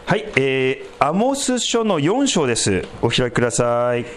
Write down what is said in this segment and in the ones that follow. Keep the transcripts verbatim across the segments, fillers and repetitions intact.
はい、えー、アモス書のよん章です。お開きください。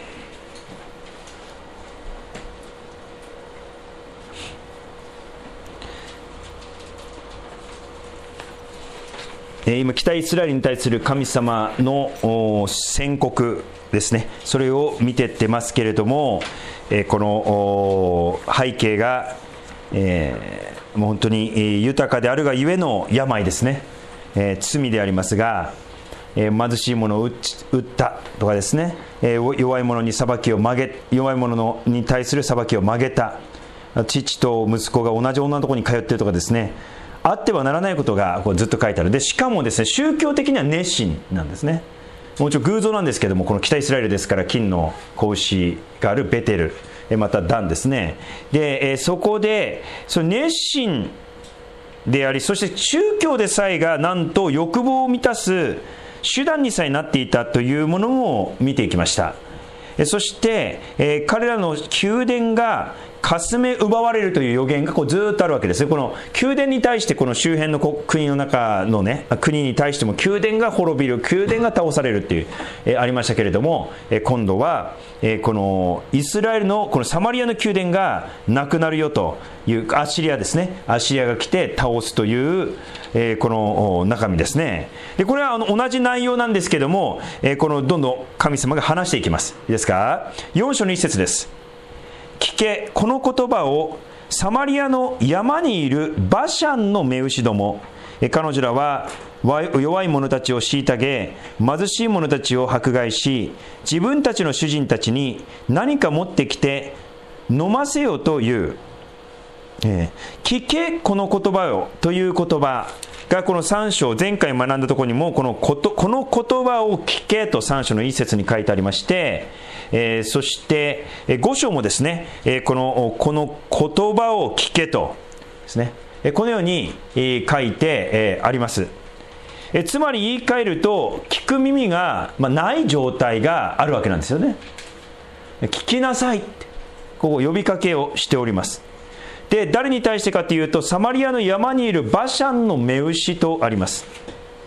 今、北イスラエルに対する神様の宣告ですね、それを見てってますけれども、この背景が、えー、もう本当に豊かであるがゆえの病ですね、えー、罪でありますが、えー、貧しい者を打ったとかですね、えー、弱い者に裁きを曲げ弱い者のに対する裁きを曲げた、父と息子が同じ女のところに通っているとかですね、あってはならないことがこうずっと書いてある。でしかもですね、宗教的には熱心なんですね。もちろん偶像なんですけども、この北イスラエルですから金の子牛があるベテル、またダンですね。で、えー、そこでその熱心であり、そして宗教でさえがなんと欲望を満たす手段にさえなっていたというものも見ていきました。そして、えー、彼らの宮殿がかすめ奪われるという予言がこうずっとあるわけですね。この宮殿に対して、この周辺の国の中のね、国に対しても宮殿が滅びる、宮殿が倒されるっていう、えー、ありましたけれども、えー、今度は、えー、このイスラエルのこのサマリアの宮殿がなくなるよという、アッシリアですね、アッシリアが来て倒すという、えー、この中身ですね。でこれはあの同じ内容なんですけども、えー、このどんどん神様が話していきます。いいですか。よん章の一節です。聞け、この言葉をサマリアの山にいるバシャンの目牛ども、彼女らは弱い者たちを虐げ、貧しい者たちを迫害し、自分たちの主人たちに何か持ってきて飲ませよという、えー、聞けこの言葉をという言葉がこのさん章、前回学んだところにもこのこと、この言葉を聞けとさん章の一節に書いてありまして、えー、そしてご章もですね、えー、このこの言葉を聞けとですね、えー、このように、えー、書いて、えー、あります。えー、つまり言い換えると、聞く耳が、まあ、ない状態があるわけなんですよね。聞きなさいってこう呼びかけをしております。で誰に対してかというと、サマリアの山にいるバシャンの目牛とあります。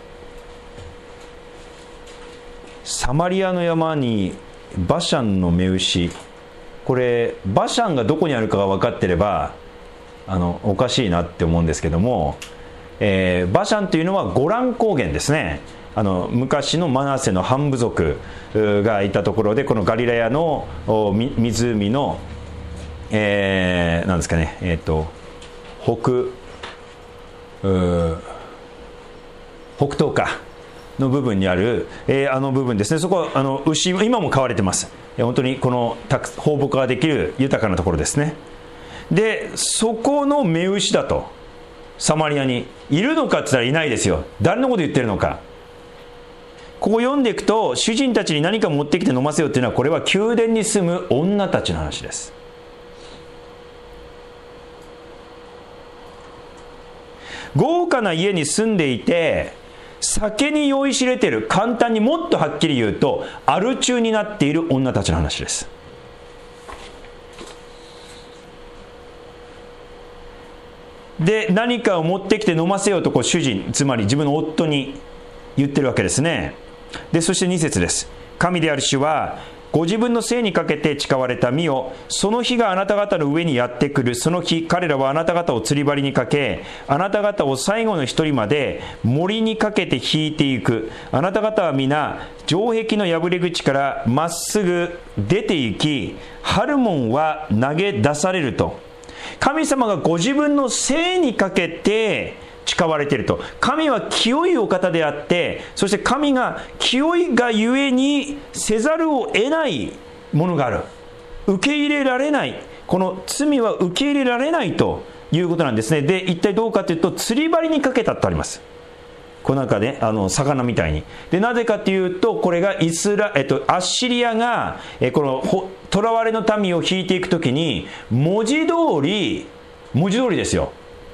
サマリアの山にバシャンの目牛、これバシャンがどこにあるかが分かってればあのおかしいなって思うんですけども、えー、バシャンというのはゴラン高原ですね。あの昔のマナセの半部族がいたところで、このガリラヤの湖のえー、なんですかね、えー、と北北東かの部分にある、えー、あの部分ですね。そこはあの牛、今も飼われてます。本当にこの放牧ができる豊かなところですね。でそこの目牛だと、サマリアにいるのかって言ったらいないですよ。誰のこと言ってるのか。ここ読んでいくと、主人たちに何か持ってきて飲ませよっていうのは、これは宮殿に住む女たちの話です。豪華な家に住んでいて酒に酔いしれている、簡単にもっとはっきり言うとアル中になっている女たちの話です。で何かを持ってきて飲ませようとこう主人、つまり自分の夫に言ってるわけですね。でそしてに節です。神である主はご自分のせいにかけて誓われた身を、その日があなた方の上にやってくる。その日彼らはあなた方を釣り針にかけ、あなた方を最後の一人まで森にかけて引いていく。あなた方は皆城壁の破れ口からまっすぐ出て行き、ハルモンは投げ出されると。神様がご自分のせいにかけて誓われていると。神は清いお方であって、そして神が清いがゆえにせざるを得ないものがある。受け入れられない、この罪は受け入れられないということなんですね。で一体どうかというと、釣り針にかけたとあります。この中で、ね、あの魚みたいに。でなぜかというと、これがイスラ、えっと、アッシリアがえこの囚われの民を引いていくときに、文字通り文字通りですよ、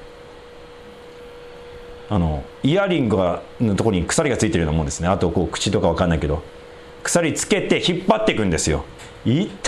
あのイヤリングのところに鎖がついてるようなもんですね。あとこう口とか分かんないけど鎖つけて引っ張っていくんですよ。いた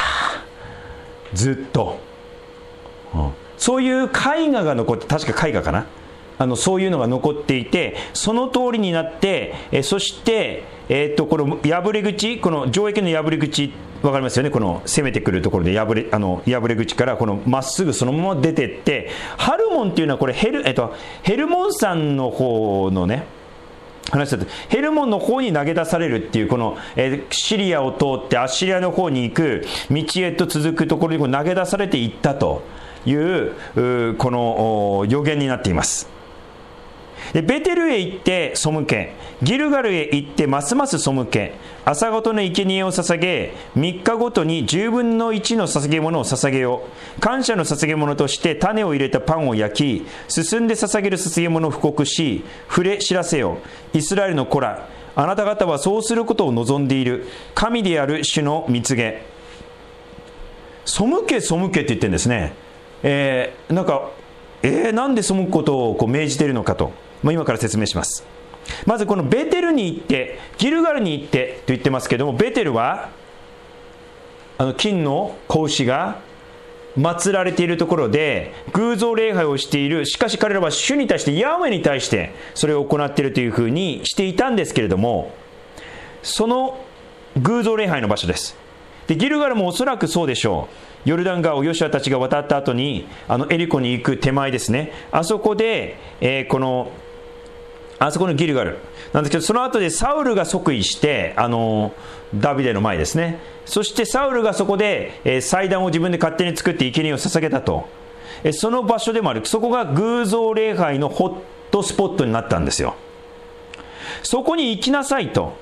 ずっと、うん、そういう絵画が残って、確か絵画かなあのそういうのが残っていて、その通りになって、えそして、えー、とこの破れ口、この城壁の破れ口分かりますよね、この攻めてくるところで破れ、あの破れ口からこのまっすぐそのまま出てって、ハルモンっていうのはこれヘル、えっと、ヘルモン山の方のね話だと、ヘルモンの方に投げ出されるっていう、この、えー、シリアを通ってアッシリアの方に行く道へと続くところにこう投げ出されていったという、うこの予言になっています。でベテルへ行って背け、ギルガルへ行ってますます背け、朝ごとの生贄を捧げ、みっかごとにじゅうぶんのいちの捧げ物を捧げよう。感謝の捧げ物として種を入れたパンを焼き、進んで捧げる捧げ物を布告し、触れ知らせよ。イスラエルの子ら、あなた方はそうすることを望んでいる。神である主の蜜げ。背け背けって言ってるんですね。えー、なんか、えー、なんで背くことをこう命じているのかと。まあ、今から説明します。まずこのベテルに行ってギルガルに行ってと言ってますけども、ベテルはあの金の子牛が祀られているところで偶像礼拝をしている。しかし彼らは主に対して、ヤハウェに対してそれを行っているというふうにしていたんですけれども、その偶像礼拝の場所です。でギルガルもおそらくそうでしょう。ヨルダン川をヨシュアたちが渡った後にあのエリコに行く手前ですね、あそこで、えー、このあそこのギルガルなんですけど、その後でサウルが即位して、あのダビデの前ですね。そしてサウルがそこで、えー、祭壇を自分で勝手に作って生贄を捧げたと、えー、その場所でもある。そこが偶像礼拝のホットスポットになったんですよ。そこに行きなさいと、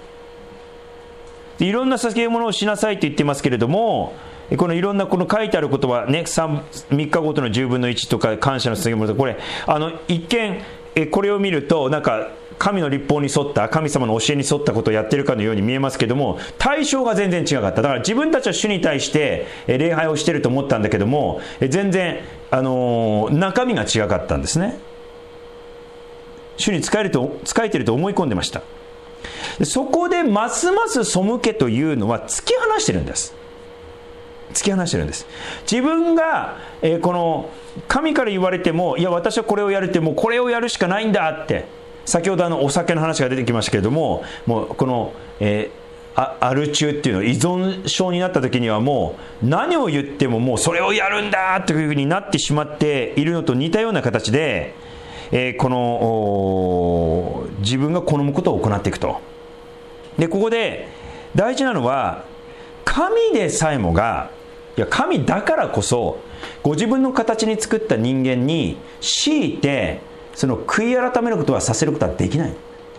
いろんな捧げ物をしなさいと言ってますけれども、このいろんなこの書いてあることはね、みっかごとのじゅうぶんのいちとか感謝の捧げ物とか、これあの一見えこれを見るとなんか神の律法に沿った、神様の教えに沿ったことをやってるかのように見えますけども、対象が全然違かった。だから自分たちは主に対して礼拝をしていると思ったんだけども、全然、あのー、中身が違かったんですね。主に仕えると、仕えていると思い込んでました。そこでますます背けというのは突き放してるんです。突き放してるんです。自分が、えー、この神から言われても、いや私はこれをやるって、もうこれをやるしかないんだって、先ほどあのお酒の話が出てきましたけれども、もうこの、えー、アル中っていうの依存症になった時にはもう何を言ってももうそれをやるんだというふうになってしまっているのと似たような形で、えー、この自分が好むことを行っていくと。でここで大事なのは、神でさえもが、いや神だからこそご自分の形に作った人間に強いてその悔い改めることはさせることはできない。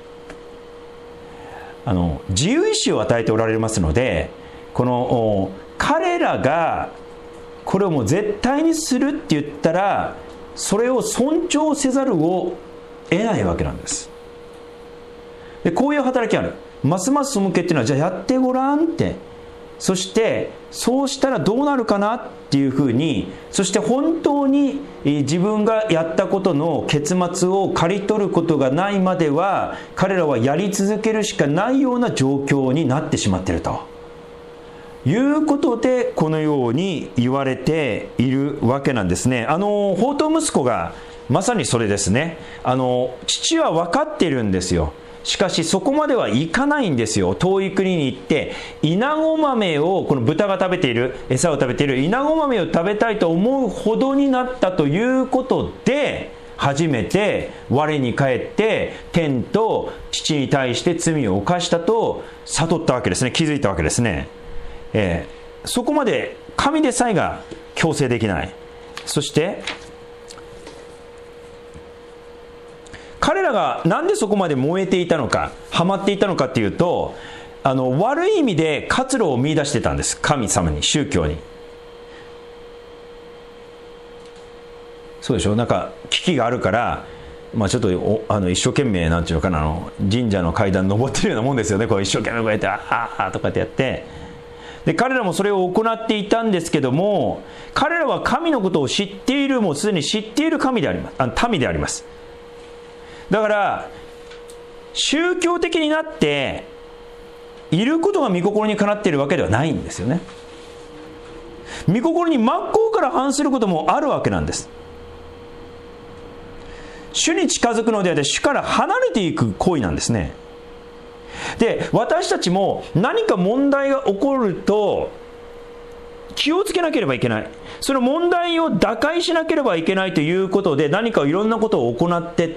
あの自由意志を与えておられますので、この彼らがこれをもう絶対にするって言ったら、それを尊重せざるを得ないわけなんです。でこういう働きある。ますます背けっていうのは、じゃあやってごらんって、そしてそうしたらどうなるかなっていうふうに、そして本当に自分がやったことの結末を刈り取ることがないまでは、彼らはやり続けるしかないような状況になってしまっているということで、このように言われているわけなんですね。あの放蕩息子がまさにそれですね。あの父は分かっているんですよ。しかしそこまではいかないんですよ。遠い国に行ってイナゴ豆を、この豚が食べている餌を食べているイナゴ豆を食べたいと思うほどになったということで、初めて我に返って天と父に対して罪を犯したと悟ったわけですね。気づいたわけですね。えー、そこまで神でさえが強制できない。そして彼らがなんでそこまで燃えていたのか、ハマっていたのかっていうと、あの悪い意味で活路を見出してたんです。神様に、宗教に。そうでしょ。なんか危機があるから、まあ、ちょっとあの一生懸命なんていうのかな、あの神社の階段登ってるようなもんですよね。こう一生懸命こうやってあーあーとかってやって、で彼らもそれを行っていたんですけども、彼らは神のことを知っている、もうすでに知っている神であります。あの民であります。だから宗教的になっていることが御心にかなっているわけではないんですよね。御心に真っ向から反することもあるわけなんです。 主に近づくのではなくて主から離れていく行為なんですね。で、私たちも何か問題が起こると気をつけなければいけない。その問題を打開しなければいけないということで、何かいろんなことを行っていって、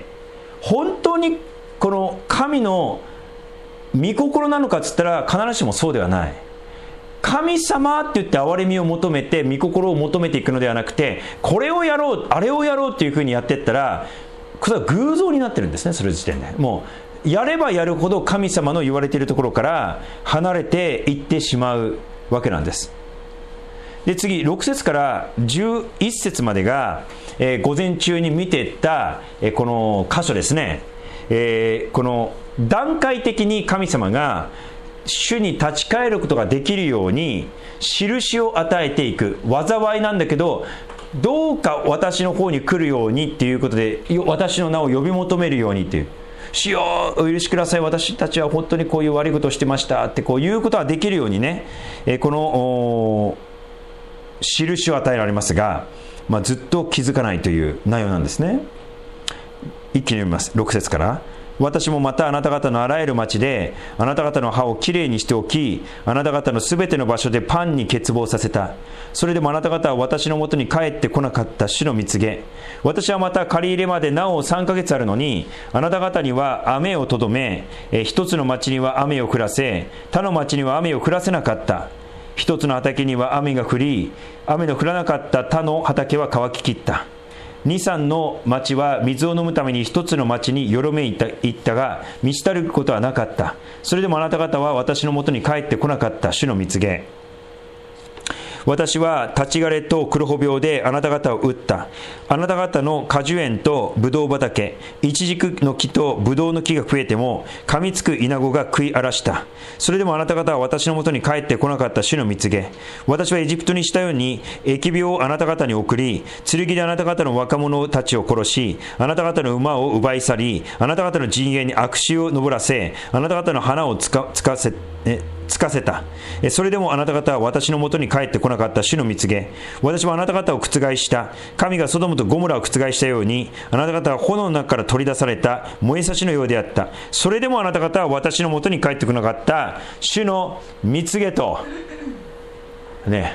本当にこの神の御心なのかっつったら必ずしもそうではない。神様って言って憐れみを求めて御心を求めていくのではなくて、これをやろうあれをやろうっていうふうにやっていったら、それは偶像になってるんですね。それ時点でもうやればやるほど神様の言われているところから離れていってしまうわけなんです。で、次ろく節からじゅういち節までが、えー、午前中に見ていった、えー、この箇所ですね。えー、この段階的に神様が主に立ち返ることができるように印を与えていく。災いなんだけど、どうか私の方に来るようにっていうことで、私の名を呼び求めるようにっていう、主よお許しください、私たちは本当にこういう悪いことをしてましたってこういうことができるようにね、えー、この印を与えられますが、まあ、ずっと気づかないという内容なんですね。一気に読みます。ろく節から。私もまたあなた方のあらゆる町であなた方の歯をきれいにしておき、あなた方のすべての場所でパンに欠乏させた。それでもあなた方は私のもとに帰ってこなかった主の蜜げ。私はまた借り入れまでなおさんかげつあるのに、あなた方には雨をとどめ、え一つの町には雨を降らせ、他の町には雨を降らせなかった。一つの畑には雨が降り、雨の降らなかった他の畑は乾ききった。二三の町は水を飲むために一つの町によろめいた行ったが、満ち足ることはなかった。それでもあなた方は私のもとに帰ってこなかった主の蜜げ。私は立ち枯れと黒穂病であなた方を打った。あなた方の果樹園とブドウ畑、イチジクの木とブドウの木が増えても噛みつくイナゴが食い荒らした。それでもあなた方は私のもとに帰ってこなかった主の蜜げ。私はエジプトにしたように疫病をあなた方に送り、剣であなた方の若者たちを殺し、あなた方の馬を奪い去り、あなた方の陣営に悪臭を上らせ、あなた方の花をつかつかせえつかせた。それでもあなた方は私のもとに帰ってこなかった主の蜜げ。私はあなた方を覆した。神がソドムとゴモラを覆したように、あなた方は炎の中から取り出された燃えさしのようであった。それでもあなた方は私のもとに帰ってこなかった主の蜜げとね言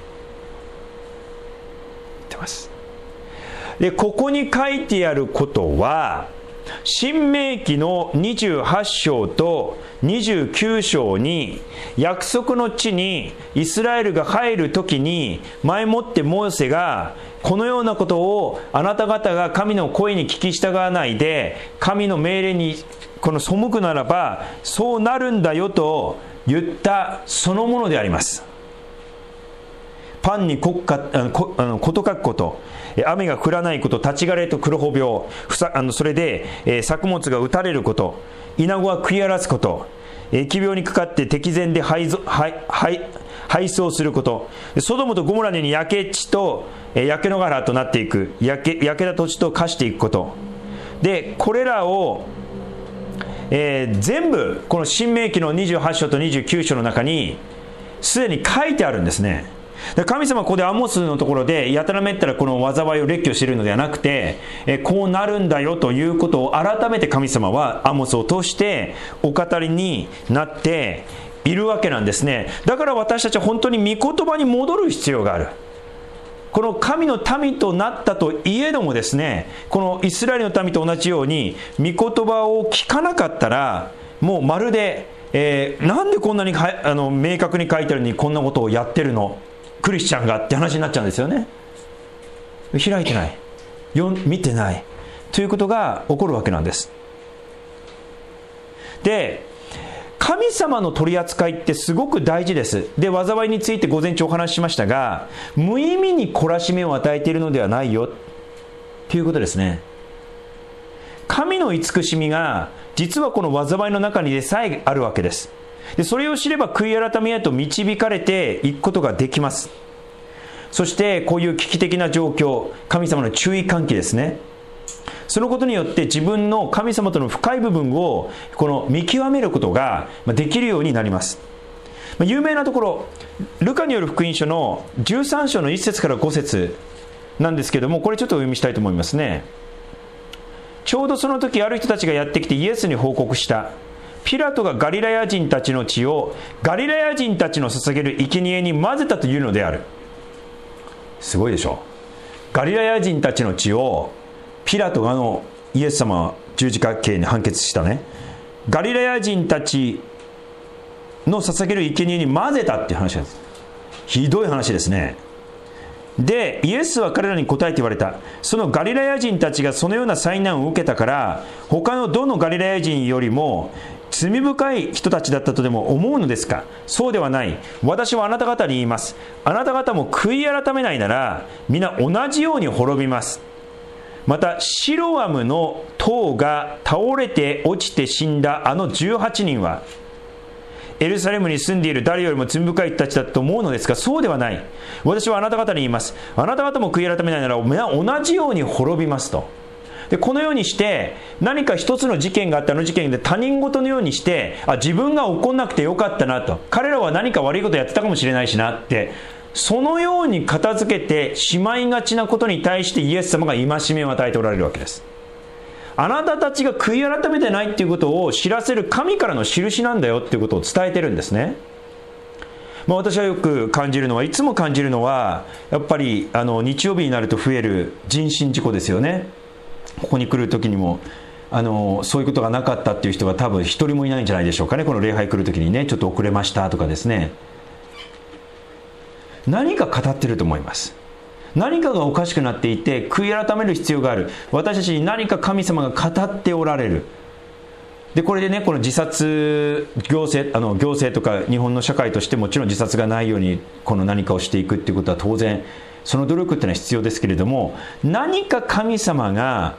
ってます。で、ここに書いてあることは、申命記のにじゅうはち章とにじゅうきゅう章に約束の地にイスラエルが入るときに前もってモーセがこのようなことをあなた方が神の声に聞き従わないで神の命令にこの背くならばそうなるんだよと言ったそのものであります。パンに国家あのこあのこと書くこと、雨が降らないこと、立ち枯れと黒穂病、ふさあのそれで、えー、作物が打たれること、イナゴが食い荒らすこと、疫病にかかって敵前で敗走すること、ソドムとゴモラに焼け地と、えー、焼け野原となっていく、焼け、焼けた土地と化していくことで、これらを、えー、全部この申命記のにじゅうはち章とにじゅうきゅう章の中にすでに書いてあるんですね。神様はここでアモスのところでやたらめったらこの災いを列挙しているのではなくて、えこうなるんだよということを改めて神様はアモスを通してお語りになっているわけなんですね。だから私たちは本当に御言葉に戻る必要がある。この神の民となったといえどもですね、このイスラエルの民と同じように御言葉を聞かなかったらもうまるで、えー、なんでこんなにあの明確に書いてあるのにこんなことをやってるのクリスチャンがって話になっちゃうんですよね。開いてない、よ見てないということが起こるわけなんです。で、神様の取り扱いってすごく大事です。で、災いについて午前中お話ししましたが、無意味に懲らしめを与えているのではないよということですね。神の慈しみが実はこの災いの中にでさえあるわけです。でそれを知れば悔い改めへと導かれていくことができます。そしてこういう危機的な状況、神様の注意喚起ですね、そのことによって自分の神様との深い部分をこの見極めることができるようになります。有名なところ、ルカによる福音書のじゅうさん章のいち節からご節なんですけども、これちょっとお読みしたいと思いますね。 ちょうどその時ある人たちがやってきてイエスに報告した。ピラトがガリラヤ人たちの血をガリラヤ人たちの捧げる生贄に混ぜたというのである。すごいでしょ。ガリラヤ人たちの血をピラトがあのイエス様は十字架刑に判決したね、ガリラヤ人たちの捧げる生贄に混ぜたっていう話なんです。ひどい話ですね。でイエスは彼らに答えて言われた。そのガリラヤ人たちがそのような災難を受けたから他のどのガリラヤ人よりも罪深い人たちだったとでも思うのですか。そうではない。私はあなた方に言います。あなた方も悔い改めないなら皆同じように滅びます。またシロアムの塔が倒れて落ちて死んだあのじゅうはちにんはエルサレムに住んでいる誰よりも罪深い人たちだと思うのですか。そうではない。私はあなた方に言います。あなた方も悔い改めないなら皆同じように滅びますと。でこのようにして何か一つの事件があって、あの事件で他人事のようにしてあ自分が怒んなくてよかったなと、彼らは何か悪いことやってたかもしれないしなって、そのように片付けてしまいがちなことに対してイエス様が戒めを与えておられるわけです。あなたたちが悔い改めてないっていうことを知らせる神からの印なんだよっていうことを伝えてるんですね。まあ、私はよく感じるのは、いつも感じるのはやっぱりあの日曜日になると増える人身事故ですよね。ここに来る時にもあのそういうことがなかったっていう人が多分一人もいないんじゃないでしょうかね。この礼拝来る時にね、ちょっと遅れましたとかですね、何か語ってると思います。何かがおかしくなっていて悔い改める必要がある。私たちに何か神様が語っておられる。でこれでね、この自殺行政あの行政とか日本の社会としてもちろん自殺がないようにこの何かをしていくっていうことは当然その努力っていうのは必要ですけれども、何か神様が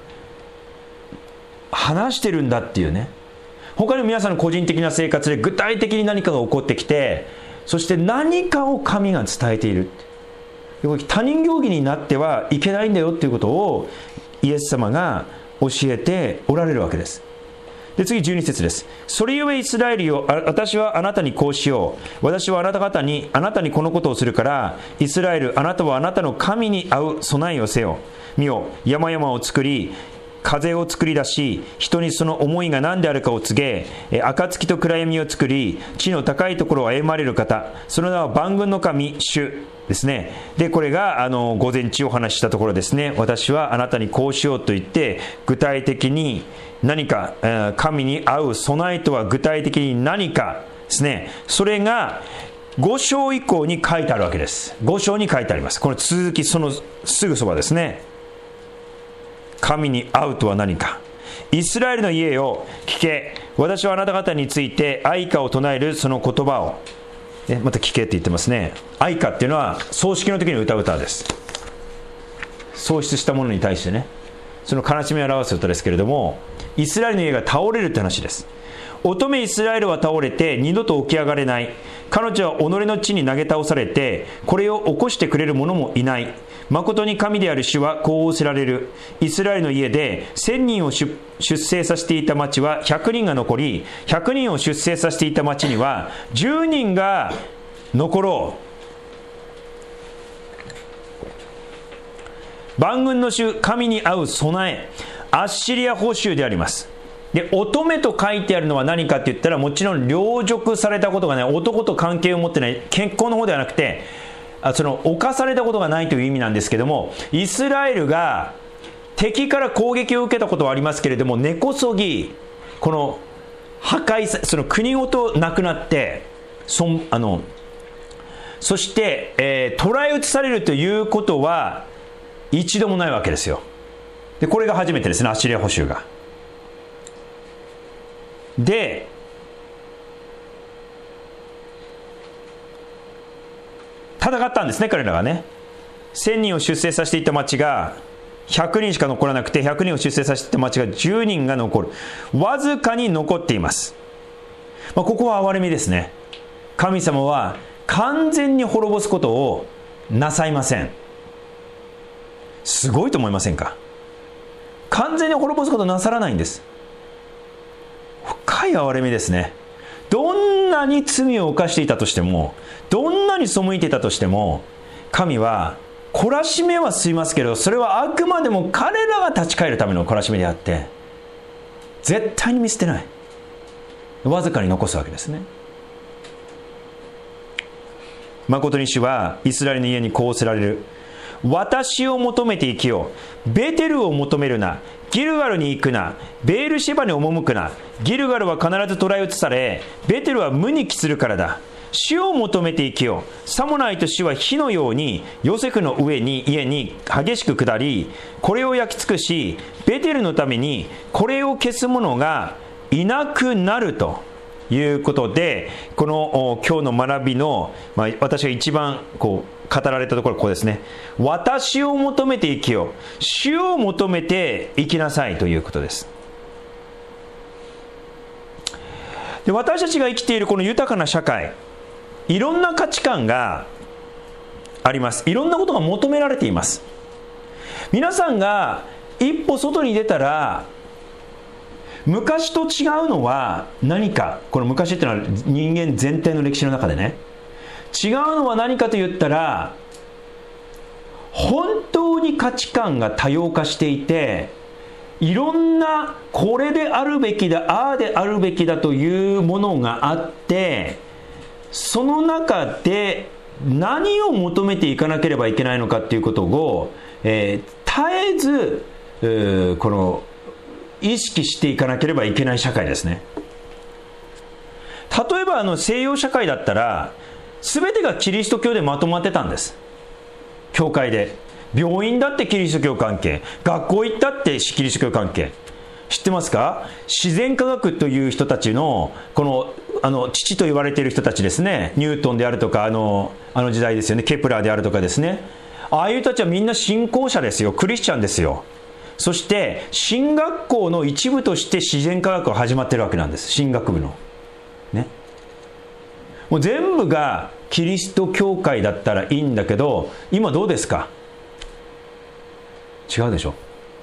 話してるんだっていうね。他にも皆さんの個人的な生活で具体的に何かが起こってきて、そして何かを神が伝えている。他人行儀になってはいけないんだよっていうことをイエス様が教えておられるわけです。で次じゅうに節です。それゆえイスラエルよ、私はあなたにこうしよう。私はあなた方にあなたにこのことをするから、イスラエル、あなたはあなたの神に会う備えをせよ。見よ、山々を作り風を作り出し、人にその思いが何であるかを告げ、暁と暗闇を作り、地の高いところを歩まれる方、その名は万軍の神主ですね。でこれがあの午前中お話ししたところですね。私はあなたにこうしようと言って、具体的に何か、えー、神に会う備えとは具体的に何かですね。それがご章以降に書いてあるわけです。ご章に書いてあります。この続き、そのすぐそばですね。神に会うとは何か。イスラエルの家を聞け、私はあなた方について愛歌を唱えるその言葉を、えまた聞けって言ってますね。愛歌っていうのは葬式の時に歌う歌です。喪失したものに対してね、その悲しみを表す歌ですけれども、イスラエルの家が倒れるって話です。乙女イスラエルは倒れて二度と起き上がれない。彼女は己の地に投げ倒されて、これを起こしてくれる者もいない。誠に神である主はこう仰せられる。イスラエルの家で千人を出生させていた町は百人が残り、百人を出生させていた町には十人が残ろう。万軍の主神に会う備え、アッシリア報酬であります。で乙女と書いてあるのは何かって言ったら、もちろん領辱されたことがない、男と関係を持ってない、結婚の方ではなくて、あその侵されたことがないという意味なんですけども、イスラエルが敵から攻撃を受けたことはありますけれども、根こそぎこの破壊さ、その国ごとなくなって、そんあのそして、えー、捕らえ移されるということは一度もないわけですよ。でこれが初めてですね、アッシリア捕囚が。で戦ったんですね、彼らがね。せんにんを出生させていた町がひゃくにんしか残らなくて、ひゃくにんを出生させていた町がじゅうにんが残る。わずかに残っています。まあ、ここは憐れみですね。神様は完全に滅ぼすことをなさいません。すごいと思いませんか。完全に滅ぼすことをなさらないんです。深い憐れみですね。どんなに罪を犯していたとしても、どんなに背いていたとしても、神は懲らしめはしますけど、それはあくまでも彼らが立ち返るための懲らしめであって、 絶対に見捨てない。わずかに残すわけですね。誠に主はイスラエルの家にこうせられる。私を求めて生きよう。ベテルを求めるな。ギルガルに行くな。ベールシェバに赴くな。ギルガルは必ず捕らえ移され、ベテルは無に帰するからだ。主を求めて生きよう。さもないと主は火のようにヨセフの上に家に激しく下り、これを焼き尽くし、ベテルのためにこれを消す者がいなくなるということで、この今日の学びの、まあ、私が一番こう語られたところはこうですね。私を求めて生きよう。主を求めて生きなさいということです。で、私たちが生きているこの豊かな社会、いろんな価値観があります。いろんなことが求められています。皆さんが一歩外に出たら、昔と違うのは何か。この昔っていうのは人間全体の歴史の中でね、違うのは何かと言ったら、本当に価値観が多様化していて、いろんなこれであるべきだ、ああであるべきだというものがあって、その中で何を求めていかなければいけないのかということを、えー、絶えず、えー、この意識していかなければいけない社会ですね。例えばあの西洋社会だったら、全てがキリスト教でまとまってたんです。教会で。病院だってキリスト教関係、学校行ったってキリスト教関係。知ってますか？自然科学という人たちのこのあの父と言われている人たちですね。ニュートンであるとか、あのあの時代ですよね、ケプラーであるとかですね。ああいう人たちはみんな信仰者ですよ。クリスチャンですよ。そして神学校の一部として自然科学が始まってるわけなんです。神学部のね。もう全部がキリスト教会だったらいいんだけど、今どうですか？違うでしょ。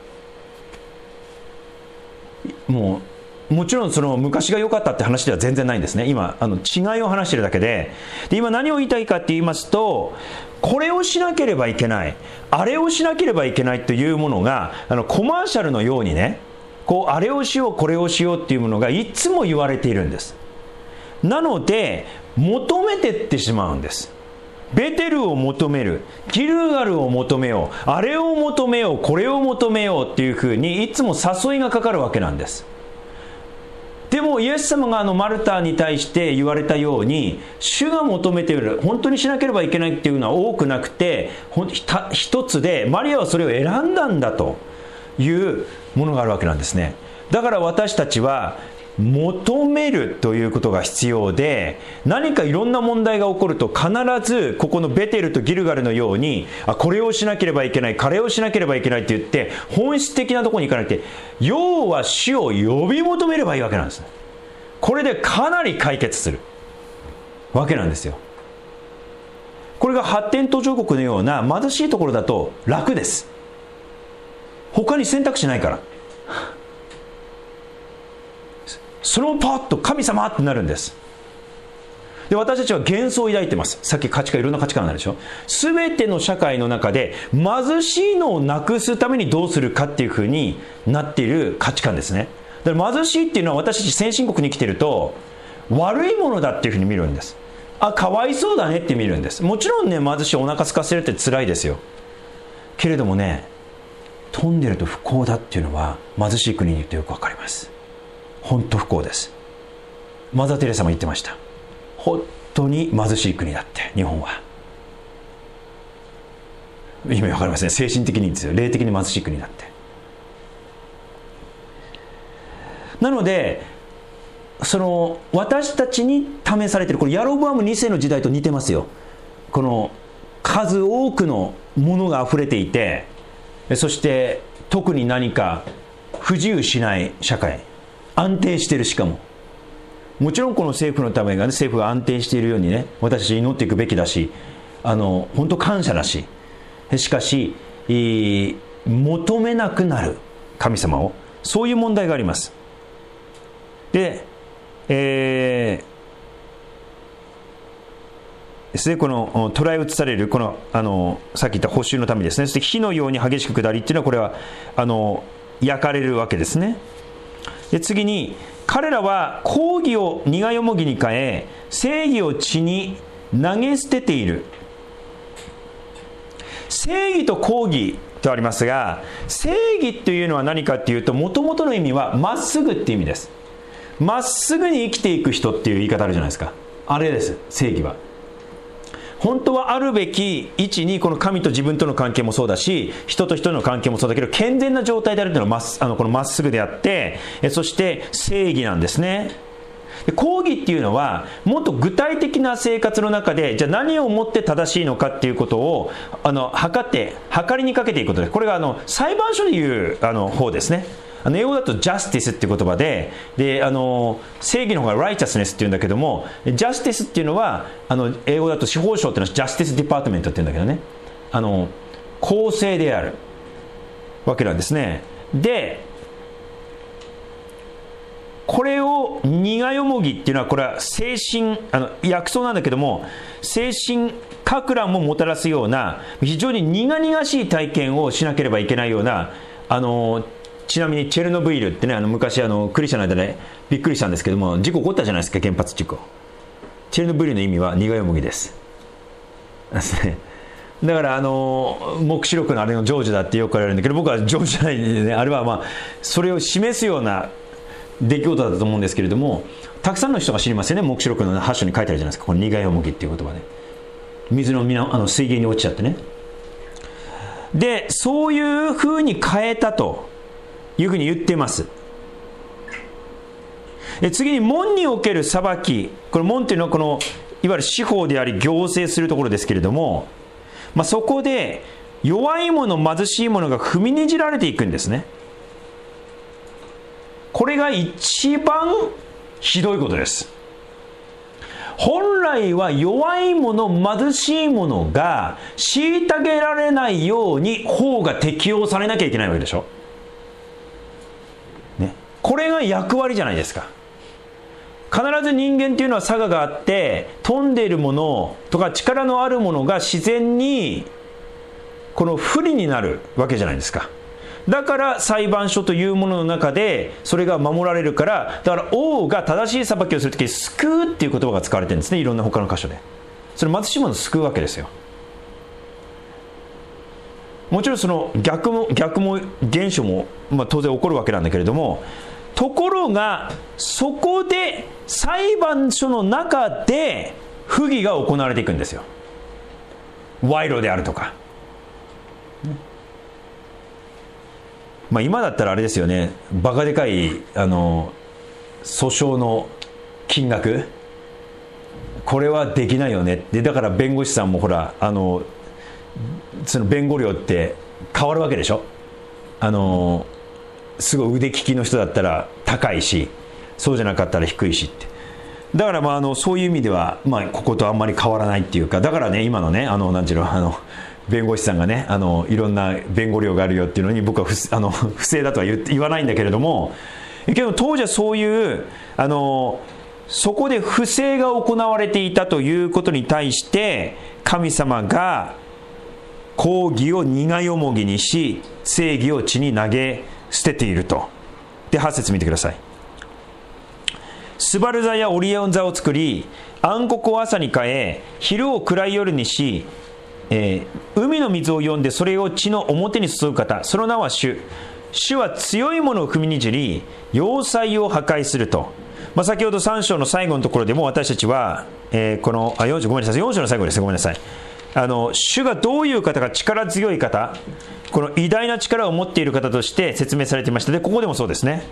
もうもちろんその昔が良かったって話では全然ないんですね。今あの違いを話しているだけで、で今何を言いたいかって言いますと、これをしなければいけない、あれをしなければいけないというものが、あのコマーシャルのようにね、こうあれをしようこれをしようっていうものがいつも言われているんです。なので求めてってしまうんです。ベテルを求める、ギルガルを求めよう、あれを求めよう、これを求めようっていうふうにいつも誘いがかかるわけなんです。でもイエス様があのマルタに対して言われたように、主が求めている本当にしなければいけないっていうのは多くなくて、一つでマリアはそれを選んだんだというものがあるわけなんですね。だから私たちは求めるということが必要で、何かいろんな問題が起こると必ずここのベテルとギルガルのように、あこれをしなければいけない、これをしなければいけないって言って本質的なところに行かなくて、要は主を呼び求めればいいわけなんです。これでかなり解決するわけなんですよ。これが発展途上国のような貧しいところだと楽です。他に選択肢ないから。そのパッと神様ってなるんです。で、私たちは幻想を抱いてます。さっき価値観、いろんな価値観なんでしょ。すべての社会の中で貧しいのをなくすためにどうするかっていうふうになっている価値観ですね。だから貧しいっていうのは、私たち先進国に生きてると悪いものだっていうふうに見るんです。あ、かわいそうだねって見るんです。もちろんね、貧しい、お腹空かせるって辛いですよ。けれどもね、富んでると不幸だっていうのは貧しい国に行ってよくわかります。本当不幸です。マザー・テレサも言ってました。本当に貧しい国だって、日本は。今わかりますね。精神的にですよ、霊的に貧しい国だって。なので、その私たちに試されている、これヤロブアムに世の時代と似てますよ。この数多くのものがあふれていて、そして特に何か不自由しない社会、安定している。しかももちろんこの政府のためがね、政府が安定しているようにね、私たち祈っていくべきだし、あの本当感謝だし、しかし求めなくなる神様を、そういう問題があります。で、えー、ですね、この捕らえ移されるこのあのさっき言った報酬のためにですね、そして火のように激しく下りっていうのは、これはあの焼かれるわけですね。 で次に、彼らは公義を苦よもぎに変え、正義を地に投げ捨てている。正義と公義とありますが、正義というのは何かっていうと、もともとの意味はまっすぐっていう意味です。まっすぐに生きていく人っていう言い方あるじゃないですか。あれです、正義は。本当はあるべき位置に、この神と自分との関係もそうだし、人と人の関係もそうだけど、健全な状態であるというのはまっあのこのまっすぐであって、そして正義なんですね。で、公義っていうのはもっと具体的な生活の中で、じゃあ何をもって正しいのかっていうことをあの測って測りにかけていくことです。これがあの裁判所でいうあの方ですね。あの英語だと justice っていう言葉で、であの正義の方が righteousness っていうんだけども、justice っていうのはあの英語だと司法省っていうのは justice department っていうんだけどね、あの公正であるわけなんですね。で、これを苦よもぎっていうのは、これは精神あの訳そうなんだけども、精神かく乱ももたらすような非常に苦々しい体験をしなければいけないような、あのちなみにチェルノブイリってね、あの昔あのクリスチャンの間でびっくりしたんですけども、事故起こったじゃないですか、原発事故。チェルノブイリの意味は苦よもぎですですね。だからあの黙示録のあれの成就だってよく言われるんだけど、僕は成就じゃないんでね、あれはまあそれを示すような出来事だったと思うんですけれども、たくさんの人が知りますよね。黙示録のはっ章に書いてあるじゃないですか、この苦よもぎっていう言葉で、水のあの水源に落ちちゃってね。で、そういうふうに変えたというふうに言っています。で、次に門における裁き、これ門というのはこのいわゆる司法であり行政するところですけれども、まあ、そこで弱い者貧しい者が踏みにじられていくんですね。これが一番ひどいことです。本来は弱い者貧しい者が虐げられないように法が適用されなきゃいけないわけでしょ、ね、これが役割じゃないですか。必ず人間というのは差ががあって、富んでいるものとか力のあるものが自然にこの不利になるわけじゃないですか。だから裁判所というものの中でそれが守られるから、だから王が正しい裁きをするときに救うっていう言葉が使われてるんですね、いろんな他の箇所で。それ貧しい者を救うわけですよ。もちろんその逆も逆も現象も、まあ、当然起こるわけなんだけれども、ところがそこで裁判所の中で不義が行われていくんですよ。賄賂であるとか、まあ、今だったらあれですよね、バカでかいあの訴訟の金額、これはできないよね。でだから弁護士さんもほら、あのその弁護料って変わるわけでしょ。あのすごい腕利きの人だったら高いし、そうじゃなかったら低いしって。だからまああのそういう意味では、まあ、こことあんまり変わらないっていうか、だからね、今のね、あの何ていうの、あの弁護士さんがね、あのいろんな弁護料があるよっていうのに、僕は不あの不正だとは 言, 言わないんだけれども、けど当時はそういうあのそこで不正が行われていたということに対して、神様が公義を苦よもぎにし、正義を地に投げ捨てていると。ではち節見てください。スバル座やオリオン座を作り、暗黒を朝に変え、昼を暗い夜にし、えー、海の水を呼んでそれを地の表に注ぐ方、その名は主。主は強いものを踏みにじり、要塞を破壊すると。まあ、先ほどさん章の最後のところでも私たちは、えー、このあよん章ごめんなさいよん章の最後ですね、ごめんなさい。あの主がどういう方か、力強い方、この偉大な力を持っている方として説明されていました。でここでもそうですね。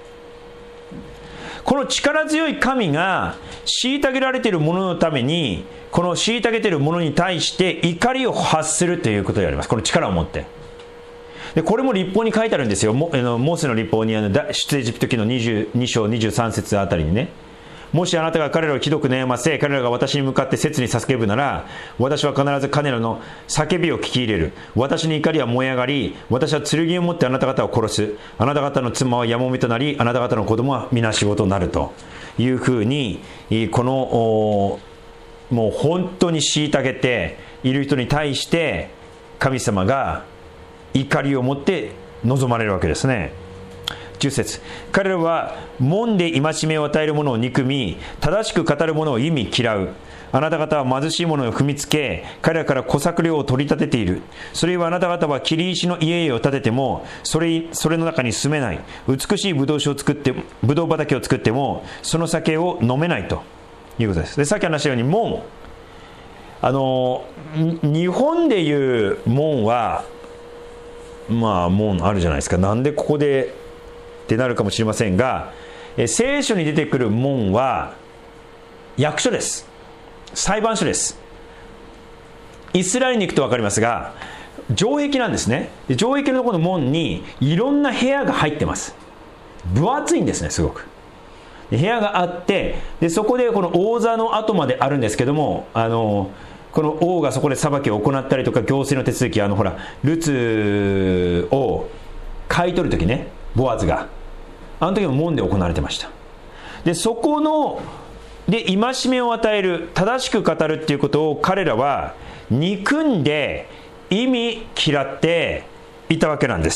この力強い神が虐げられている者のために、この虐げている者に対して怒りを発するということであります。この力を持って。でこれも律法に書いてあるんですよ。モーセの律法に、あの出エジプト記のにじゅうに章にじゅうさん節あたりにね、もしあなたが彼らをひどく悩ませ、彼らが私に向かって切に叫ぶなら、私は必ず彼らの叫びを聞き入れる。私に怒りは燃え上がり、私は剣を持ってあなた方を殺す。あなた方の妻はやもめとなり、あなた方の子供は皆仕事になるというふうに、このもう本当に虐げている人に対して神様が怒りを持って望まれるわけですね。 じゅっ節、彼らは門で戒めを与える者を憎み、正しく語る者を忌み嫌う。あなた方は貧しい者を踏みつけ、彼らから小作料を取り立てている。それはあなた方は切り石の家々を建てても、それ、それの中に住めない。美しいブドウ酒を作って、ブドウ畑を作っても、その酒を飲めないということです。で、さっき話したように門、あの日本でいう門はまあ門あるじゃないですか。なんでここでってなるかもしれませんが、え聖書に出てくる門は役所です。裁判所です。イスラエルに行くと分かりますが、城壁なんですね。で城壁のところの門にいろんな部屋が入ってます。分厚いんですね、すごく。で部屋があって、でそこでこの王座の跡まであるんですけども、あのこの王がそこで裁きを行ったりとか、行政の手続き、あのほらルツを買い取るときね、ボアズがあの時も門で行われてました。でそこので戒めを与える、正しく語るっていうことを彼らは憎んで忌み嫌っていたわけなんです。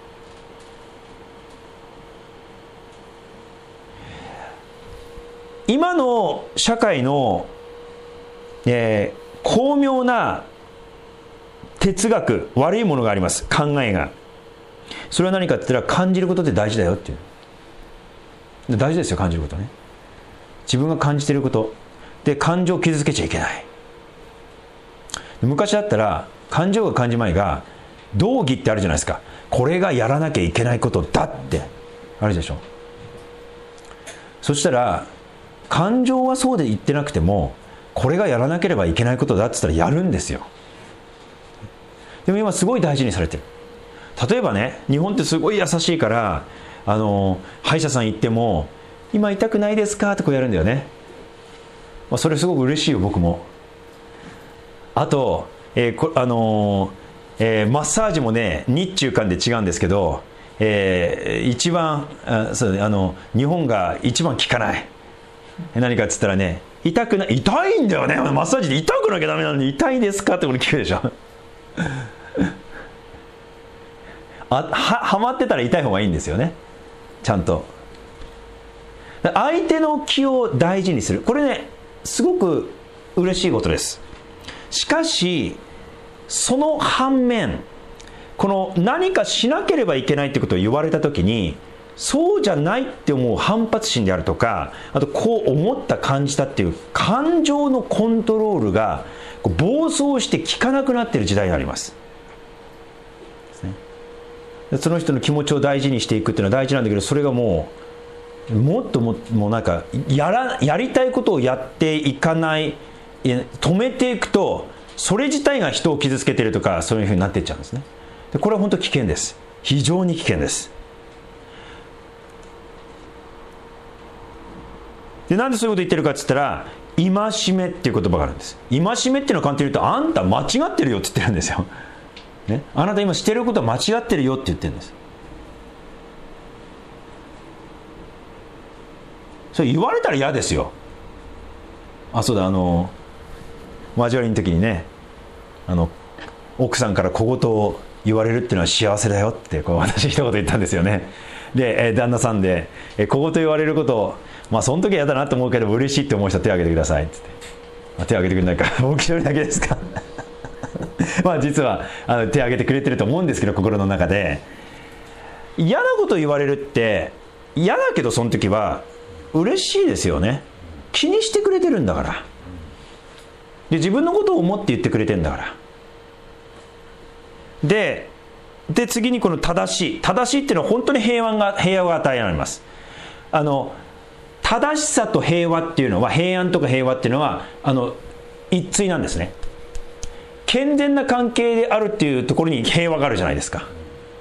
今の社会の、えー、巧妙な哲学、悪いものがあります。考えが。それは何かって言ったら、感じることって大事だよっていう。大事ですよ、感じることね。自分が感じていることで感情を傷つけちゃいけない。昔だったら感情が感じまいが道義ってあるじゃないですか。これがやらなきゃいけないことだってあるでしょ。そしたら感情はそうで言ってなくても、これがやらなければいけないことだって言ったらやるんですよ。でも今すごい大事にされてる。例えばね、日本ってすごい優しいから、あの歯医者さん行っても今痛くないですかってこうやるんだよね。まあ、それすごく嬉しいよ、僕も。あと、えーこあのーえー、マッサージもね、日中韓で違うんですけど、えー、一番あそうあの日本が一番効かない。何かっつったらね、痛くない、痛いんだよね。マッサージで痛くなきゃダメなのに、痛いですかってこれ聞くでしょ。あははまってたら痛い方がいいんですよね、ちゃんと。相手の気を大事にする、これねすごく嬉しいことです。しかしその反面、この何かしなければいけないってことを言われたときに、そうじゃないって思う反発心であるとか、あとこう思った感じたっていう感情のコントロールが暴走して効かなくなっている時代にあります。その人の気持ちを大事にしていくっていうのは大事なんだけど、それがもうもっとももうなんかやらやりたいことをやっていかない、止めていくとそれ自体が人を傷つけているとか、そういうふうになっていっちゃうんですね。でこれは本当危険です。非常に危険です。でなんでそういうこと言ってるかって言ったら、戒めっていう言葉があるんです。戒めっていうのは簡単に言うと、あんた間違ってるよって言ってるんですよ、ね、あなた今してることは間違ってるよって言ってるんです。それ言われたら嫌ですよ。あ、そうだ、あの交わりの時にね、あの奥さんから小言を言われるっていうのは幸せだよってこう私一言言ったんですよね。で、え旦那さんで、え小言言われることを、まあその時は嫌だなと思うけど嬉しいって思う人は手を挙げてくださいって言って、まあ、手を挙げてくれないか僕一人だけですかまあ実はあの手を挙げてくれてると思うんですけど、心の中で嫌なこと言われるって嫌だけど、その時は嬉しいですよね。気にしてくれてるんだから。で自分のことを思って言ってくれてるんだから。でで次にこの正しい正しいっていうのは本当に平和が平和が与えられます。あの正しさと平和っていうのは、平安とか平和っていうのはあの一対なんですね。健全な関係であるっていうところに平和があるじゃないですか。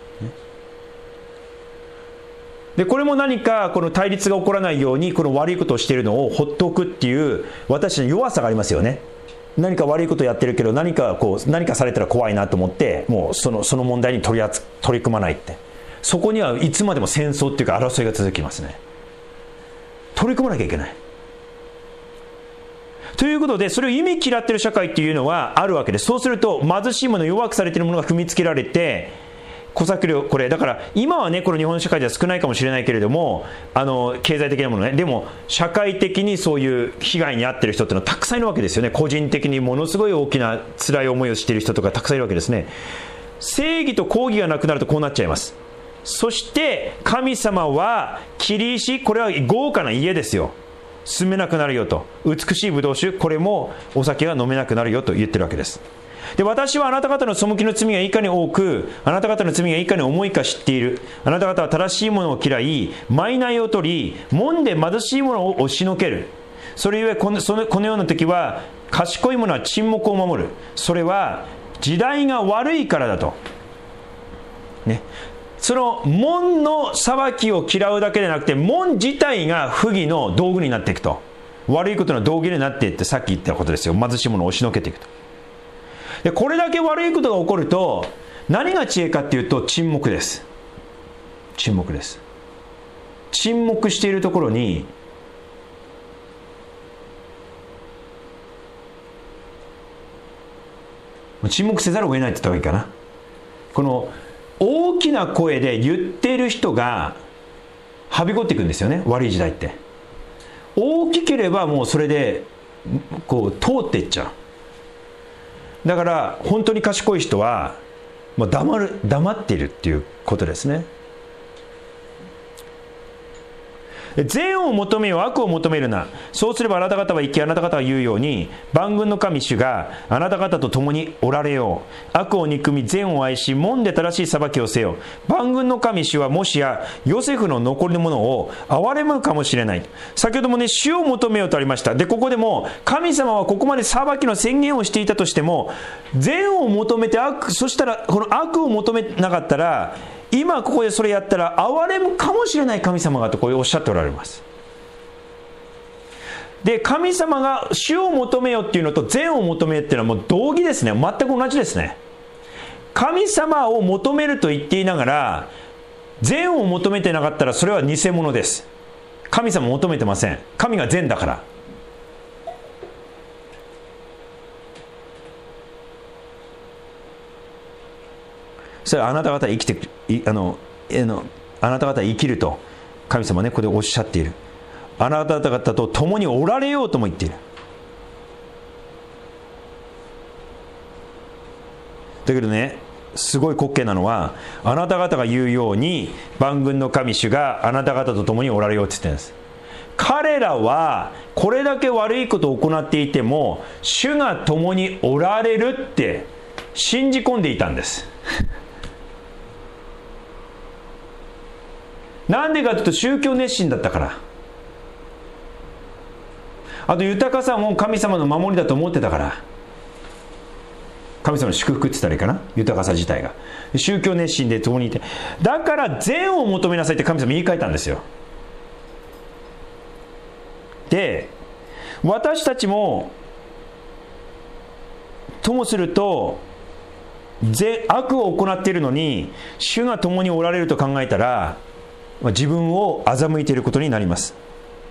でこれも何かこの対立が起こらないように、この悪いことをしているのを放っておくっていう私の弱さがありますよね。何か悪いことをやってるけど、何かこう何かされたら怖いなと思って、もうそのその問題に取り扱取り組まないって、そこにはいつまでも戦争っていうか争いが続きますね。取り組まなきゃいけないということで、それを忌み嫌っている社会っていうのはあるわけです。そうすると貧しい者、弱くされている者が踏みつけられて、 小作料、これだから今はねこの日本の社会では少ないかもしれないけれども、あの経済的なものね、でも社会的にそういう被害に遭っている人ってのはたくさんいるわけですよね。個人的にものすごい大きな辛い思いをしている人とかたくさんいるわけですね。正義と公義がなくなるとこうなっちゃいます。そして神様は切り石、これは豪華な家ですよ、住めなくなるよと。美しいブドウ酒、これもお酒が飲めなくなるよと言ってるわけです。で、私はあなた方の背きの罪がいかに多く、あなた方の罪がいかに重いか知っている。あなた方は正しいものを嫌い、賄を取り、もんで貧しいものを押しのける。それゆえこの、そのこのような時は、賢い者は沈黙を守る。それは時代が悪いからだと、ね、その門の裁きを嫌うだけでなくて、門自体が不義の道具になっていくと、悪いことの道具になっていって、さっき言ったことですよ、貧しいものを押しのけていくと。で、これだけ悪いことが起こると何が知恵かっていうと、沈黙です。沈黙です。沈黙しているところに沈黙せざるを得ないって言った方がいいかな。この大きな声で言っている人がはびこっていくんですよね、悪い時代って。大きければもうそれでこう通っていっちゃう。だから本当に賢い人はもう黙る、黙っているっていうことですね。善を求めよ、悪を求めるな。そうすればあなた方は生き、あなた方は言うように、万軍の神主があなた方と共におられよう。悪を憎み善を愛し、もんで正しい裁きをせよ。万軍の神主はもしやヨセフの残りのものを憐れむかもしれない。先ほどもね、主を求めようとありました。で、ここでも神様はここまで裁きの宣言をしていたとしても、善を求めて悪、そしたらこの悪を求めなかったら、今ここでそれやったら憐れむかもしれない神様がとこうおっしゃっておられます。で、神様が主を求めよっていうのと善を求めよっていうのはもう同義ですね。全く同じですね。神様を求めると言っていながら善を求めてなかったらそれは偽物です。神様求めてません。神が善だから。それはあなた方生きてあのあのあなた方生きると神様ねここでおっしゃっている。あなた方と共におられようとも言っている。だけどね、すごい滑稽なのは、あなた方が言うように万軍の神主があなた方と共におられようって言ってるんです。彼らはこれだけ悪いことを行っていても主が共におられるって信じ込んでいたんですなんでかというと宗教熱心だったから。あと豊かさも神様の守りだと思ってたから。神様の祝福って言ったらいいかな、豊かさ自体が。宗教熱心で共にいて、だから善を求めなさいって神様言い換えたんですよ。で、私たちもともすると悪を行っているのに主が共におられると考えたら自分を欺いていることになります。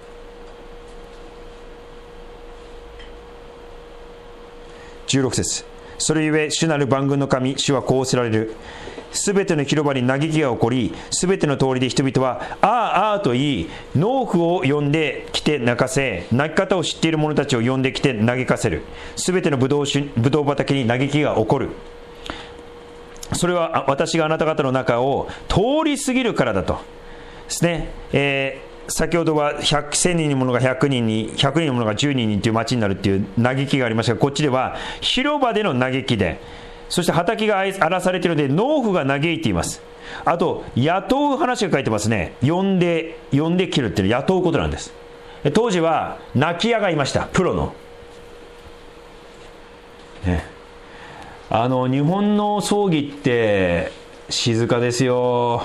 じゅうろく節、それゆえ主なる万軍の神主はこう仰せられる。すべての広場に嘆きが起こり、すべての通りで人々はああああと言い、農夫を呼んできて泣かせ、泣き方を知っている者たちを呼んできて嘆かせる。すべてのブドウ酒、ブドウ畑に嘆きが起こる。それは私があなた方の中を通り過ぎるからだとですね。えー、先ほどはひゃく、せんにんのものがひゃくにんに、ひゃくにんのものがじゅうにんにという町になるっていう嘆きがありましたが、こっちでは広場での嘆きで、そして畑が荒らされているので農夫が嘆いています。あと雇う話が書いてますね。呼んで呼んで切るっていうのは雇うことなんです。当時は泣き屋がいました。プロの、ね、あの日本の葬儀って静かですよ。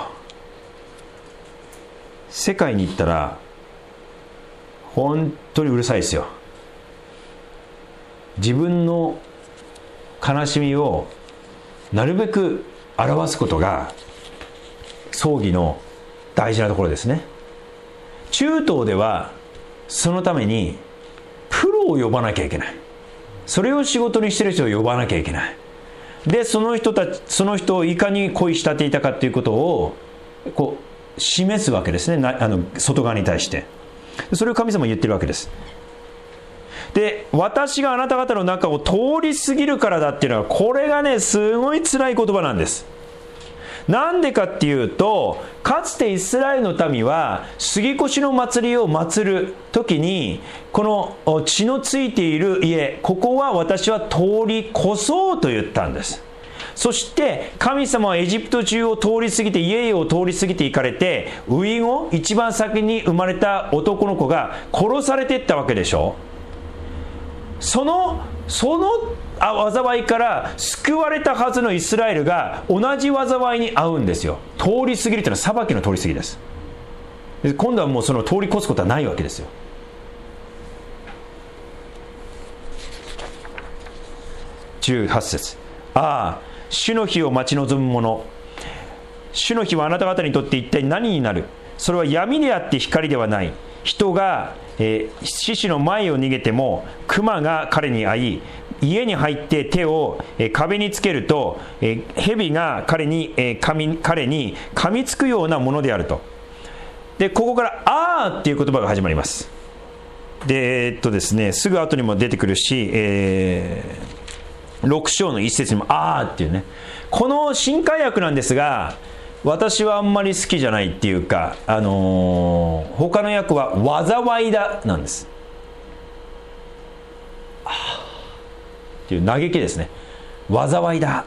世界に行ったら本当にうるさいですよ。自分の悲しみをなるべく表すことが葬儀の大事なところですね。中東ではそのためにプロを呼ばなきゃいけない。それを仕事にしている人を呼ばなきゃいけない。 でその人たちその人をいかに恋したていたかということをこう示すわけですね、なあの外側に対して。それを神様は言ってるわけです。で、私があなた方の中を通り過ぎるからだっていうのは、これがねすごい辛い言葉なんです。なんでかっていうと、かつてイスラエルの民は杉越の祭りを祀る時に、この血のついている家、ここは私は通り越そうと言ったんです。そして神様はエジプト中を通り過ぎて、家々を通り過ぎていかれて、初子、一番先に生まれた男の子が殺されていったわけでしょ。そのその災いから救われたはずのイスラエルが同じ災いに遭うんですよ。通り過ぎるというのは裁きの通り過ぎです。で今度はもうその通り越すことはないわけですよ。じゅうはち節、ああ主の日を待ち望む者、主の日はあなた方にとって一体何になる。それは闇であって光ではない。人が、えー、獅子の前を逃げても熊が彼に会い、家に入って手を、えー、壁につけると、えー、蛇が彼に、えー、噛み彼に噛みつくようなものであると。でここからあーっていう言葉が始まります。でえー、っとですねすぐ後にも出てくるし、えー、ろく章の一節にもあーっていうね、この新海訳なんですが、私はあんまり好きじゃないっていうか、あのー、他の訳は災いだなんです。あっていう嘆きですね。災いだ。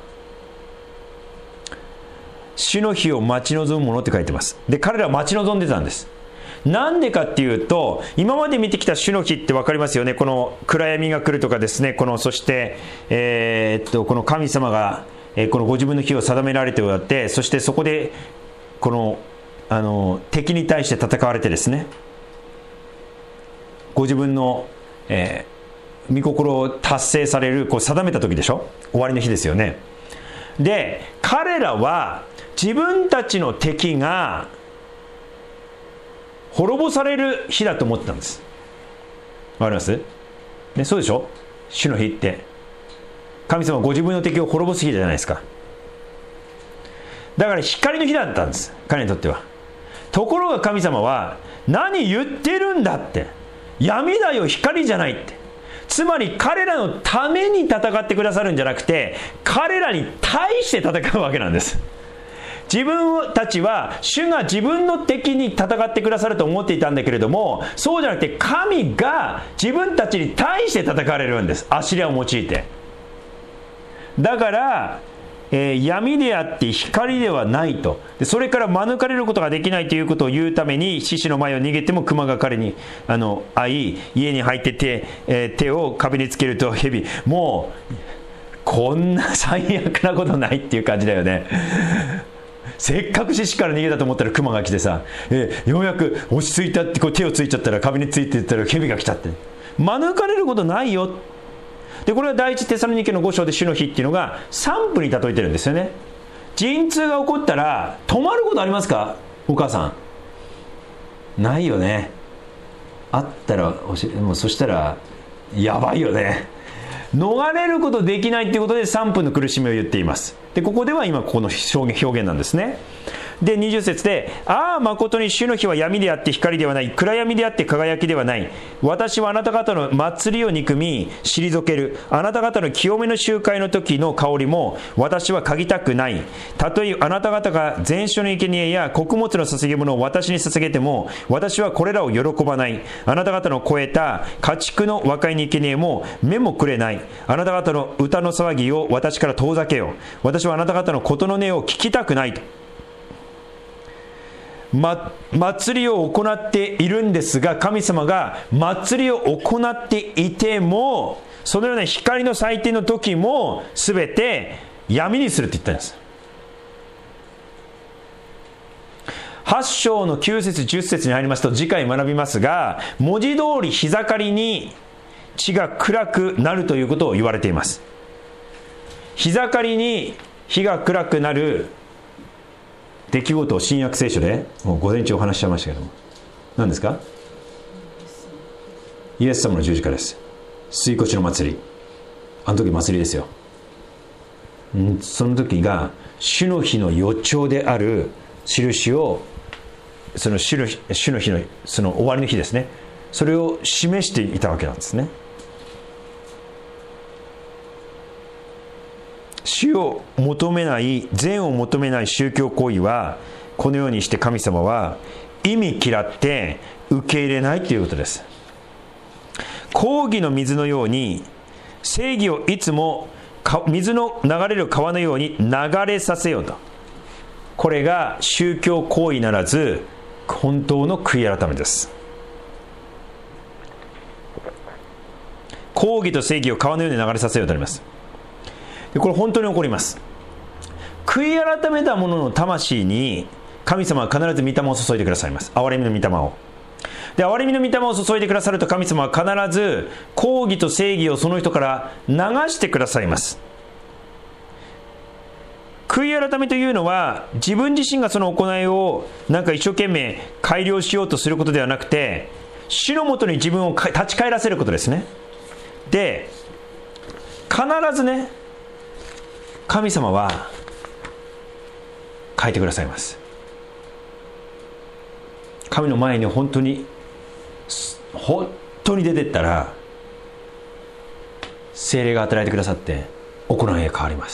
主の日を待ち望むものって書いてます。で彼らは待ち望んでたんです。なんでかっていうと、今まで見てきた主の日って分かりますよね。この暗闇が来るとかですね、このそして、えー、っとこの神様がこのご自分の日を定められておられて、そしてそこでこのあの敵に対して戦われてですね、ご自分の、えー、御心を達成される、こう定めた時でしょ。終わりの日ですよね。で彼らは自分たちの敵が滅ぼされる日だと思ってたんです。わかります、ね、そうでしょ。主の日って神様はご自分の敵を滅ぼす日じゃないですか。だから光の日だったんです、彼にとっては。ところが神様は何言ってるんだって、闇だよ光じゃないって。つまり彼らのために戦ってくださるんじゃなくて、彼らに対して戦うわけなんです。自分たちは主が自分の敵に戦ってくださると思っていたんだけれども、そうじゃなくて神が自分たちに対して戦われるんです。アッシリアを用いて。だから、えー、闇であって光ではないと。でそれから免れることができないということを言うために、獅子の前を逃げても熊が彼にあの会い、家に入って手、えー、手を壁につけると蛇、もうこんな最悪なことないっていう感じだよね。せっかく獅子から逃げたと思ったら熊が来てさ、えー、ようやく落ち着いたってこう手をついちゃったら、壁についていったら蛇が来たって、免れることないよ。でこれは第一テサロニケのご章で主の日っていうのが散布に例えてるんですよね。陣痛が起こったら止まることありますか？お母さんないよね。あったらもうそしたらやばいよね。逃れることできないということでさんぷんの苦しみを言っています。でここでは今この表現なんですね。でにじゅう節で、ああ誠に主の日は闇であって光ではない、暗闇であって輝きではない。私はあなた方の祭りを憎み退ける。あなた方の清めの集会の時の香りも私は嗅ぎたくない。たとえあなた方が全焼の生贄や穀物の捧げ物を私に捧げても、私はこれらを喜ばない。あなた方の超えた家畜の和解に生贄も目もくれない。あなた方の歌の騒ぎを私から遠ざけよう。私はあなた方の琴の音を聞きたくないと。ま、祭りを行っているんですが、神様が祭りを行っていても、そのような光の祭典の時も全て闇にするって言ったんです。はち章のきゅう節じゅっ節に入りますと、次回学びますが、文字通り日盛りに地が暗くなるということを言われています。日盛りに日が暗くなる出来事を新約聖書でもう午前中お話ししちゃいましたけども、何ですか？イエス様の十字架です。水越の祭り、あの時祭りですよ。 その時が主の日の予兆である印を、その主の日、主の日のその終わりの日ですね、それを示していたわけなんですね。主を求めない、善を求めない宗教行為は、このようにして神様は意味嫌って受け入れないということです。公義の水のように正義をいつも水の流れる川のように流れさせようと。これが宗教行為ならず本当の悔い改めです。公義と正義を川のように流れさせようとあります。でこれ本当に起こります。悔い改めた者の魂に神様は必ず御霊を注いでくださいます。憐れみの御霊を。で憐れみの御霊を注いでくださると、神様は必ず公義と正義をその人から流してくださいます。悔い改めというのは、自分自身がその行いをなんか一生懸命改良しようとすることではなくて、主のもとに自分を立ち返らせることですね。で必ずね、神様は変えてくださいます。神の前に本当に本当に出てったら、聖霊が働いてくださって行いが変わります。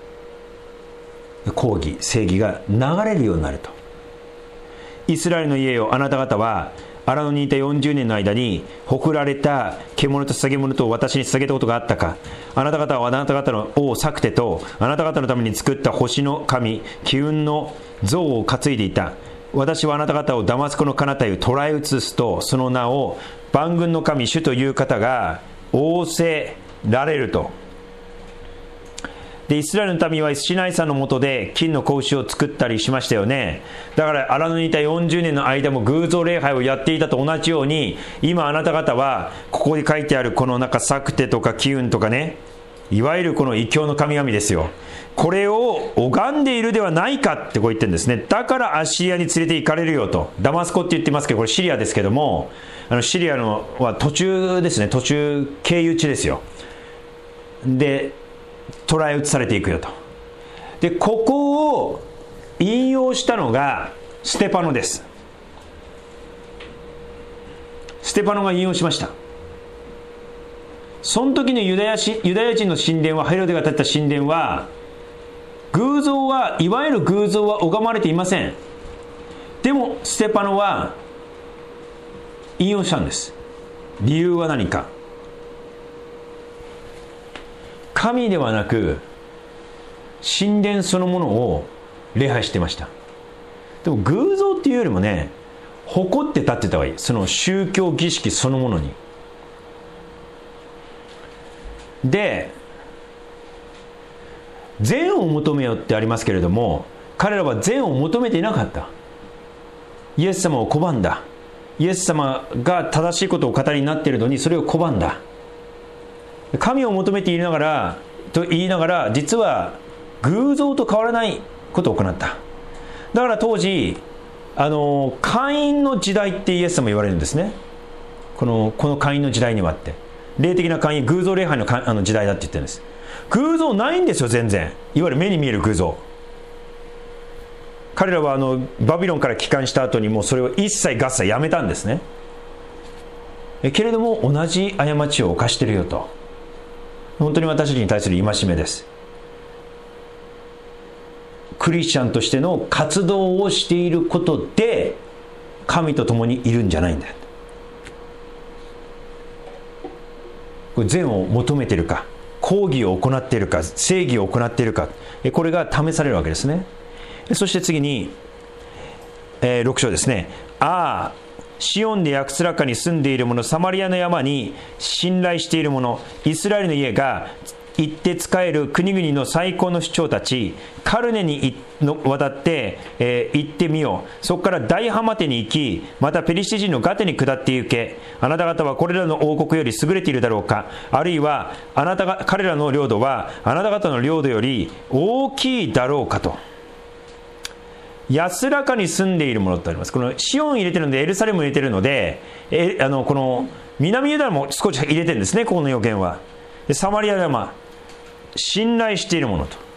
公義正義が流れるようになると。イスラエルの家よ、あなた方は荒野にいたよんじゅうねんの間にほられた獣と捧げ物と私に捧げたことがあったか。あなた方はあなた方の王サクテとあなた方のために作った星の神キウンの像を担いでいた。私はあなた方をダマスコの彼方へ捕らえ移すと、その名を万軍の神主という方が仰せられると。でイスラエルの民はシナイ山の下で金の子牛を作ったりしましたよね。だから荒野にいたよんじゅうねんの間も偶像礼拝をやっていたと同じように、今あなた方はここに書いてあるこのなんかサクテとかキウンとかね、いわゆるこの異教の神々ですよ、これを拝んでいるではないかってこう言ってるんですね。だからアッシリアに連れて行かれるよと。ダマスコって言ってますけど、これシリアですけども、あのシリアのは途中ですね、途中経由地ですよ。で捕らえ移されていくよと。でここを引用したのがステパノです。ステパノが引用しました。その時のユダヤしユダヤ人の神殿は、ヘロデが建てた神殿は、偶像はいわゆる偶像は拝まれていません。でもステパノは引用したんです。理由は何か。神ではなく神殿そのものを礼拝してました。でも偶像っていうよりもね、誇って立ってた方がいい。その宗教儀式そのものに。で善を求めよってありますけれども、彼らは善を求めていなかった。イエス様を拒んだ。イエス様が正しいことを語りになっているのに、それを拒んだ。神を求めていながらと言いながら、実は偶像と変わらないことを行った。だから当時あの会員の時代ってイエス様言われるんですね。このこの会員の時代にはって、霊的な会員、偶像礼拝のあの時代だって言ってるんです。偶像ないんですよ、全然。いわゆる目に見える偶像。彼らはあのバビロンから帰還した後にもうそれを一切合切やめたんですね。えけれども同じ過ちを犯しているよと。本当に私たちに対する戒めです。クリスチャンとしての活動をしていることで神と共にいるんじゃないんだよ。これ善を求めているか、公義を行っているか、正義を行っているか、これが試されるわけですね。そして次に、えー、ろく章ですね。ああシオンで安らかに住んでいる者、サマリアの山に信頼している者、イスラエルの家が行って仕える国々の最高の首長たち、カルネに渡って、えー、行ってみよう。そこから大ハマテに行き、またペリシテ人のガテに下って行け。あなた方はこれらの王国より優れているだろうか。あるいはあなたが彼らの領土はあなた方の領土より大きいだろうかと。安らかに住んでいるものとあります。このシオン入れてるのでエルサレム入れてるので、えあのこの南ユダも少し入れてるんですね、この予言は。でサマリア山、信頼しているものと。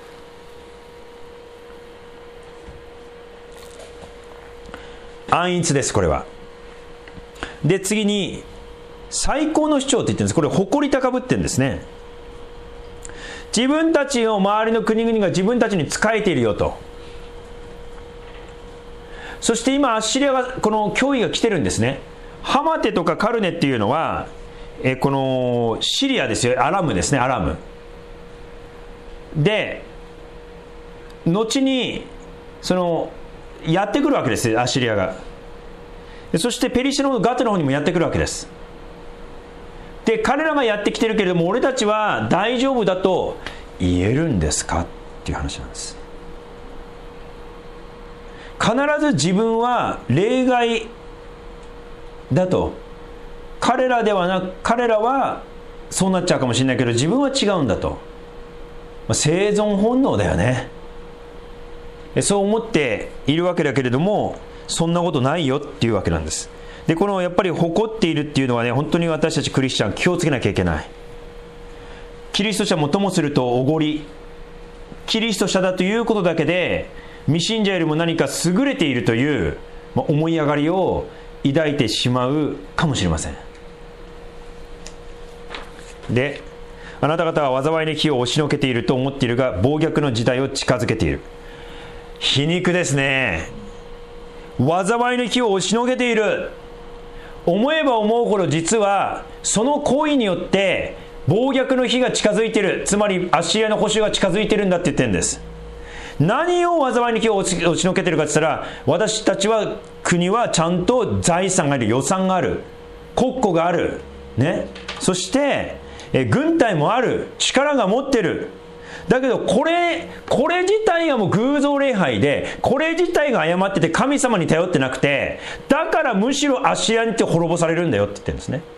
暗逸です、これは。で次に最高の主張って言ってるんです。これ誇り高ぶってるんですね。自分たちの周りの国々が自分たちに仕えているよと。そして今アッシリアがこの脅威が来てるんですね。ハマテとかカルネっていうのはえこのシリアですよ。アラムですね、アラムで後にそのやってくるわけですよ、アッシリアが。そしてペリシャのガテの方にもやってくるわけです。で彼らがやってきてるけれども、俺たちは大丈夫だと言えるんですかっていう話なんです。必ず自分は例外だと。彼らではなく、彼らはそうなっちゃうかもしれないけど、自分は違うんだと。まあ、生存本能だよね。そう思っているわけだけれども、そんなことないよっていうわけなんです。でこのやっぱり誇っているっていうのはね、本当に私たちクリスチャン気をつけなきゃいけない。キリスト者もともするとおごり、キリスト者だということだけで未信者よりも何か優れているという、まあ、思い上がりを抱いてしまうかもしれません。であなた方は災いの火を押しのけていると思っているが、暴虐の時代を近づけている。皮肉ですね。災いの火を押しのけている。思えば思うほど実はその行為によって暴虐の日が近づいている。つまりアッシリアの保守が近づいているんだって言ってるんです。何を災いの日を押しのけているかって言ったら、私たちは国はちゃんと財産がある、予算がある、国庫がある、ね、そしてえ軍隊もある、力が持ってる。だけどこれこれ自体がもう偶像礼拝で、これ自体が誤ってて神様に頼ってなくて、だからむしろアッシリアにって滅ぼされるんだよって言ってるんですね。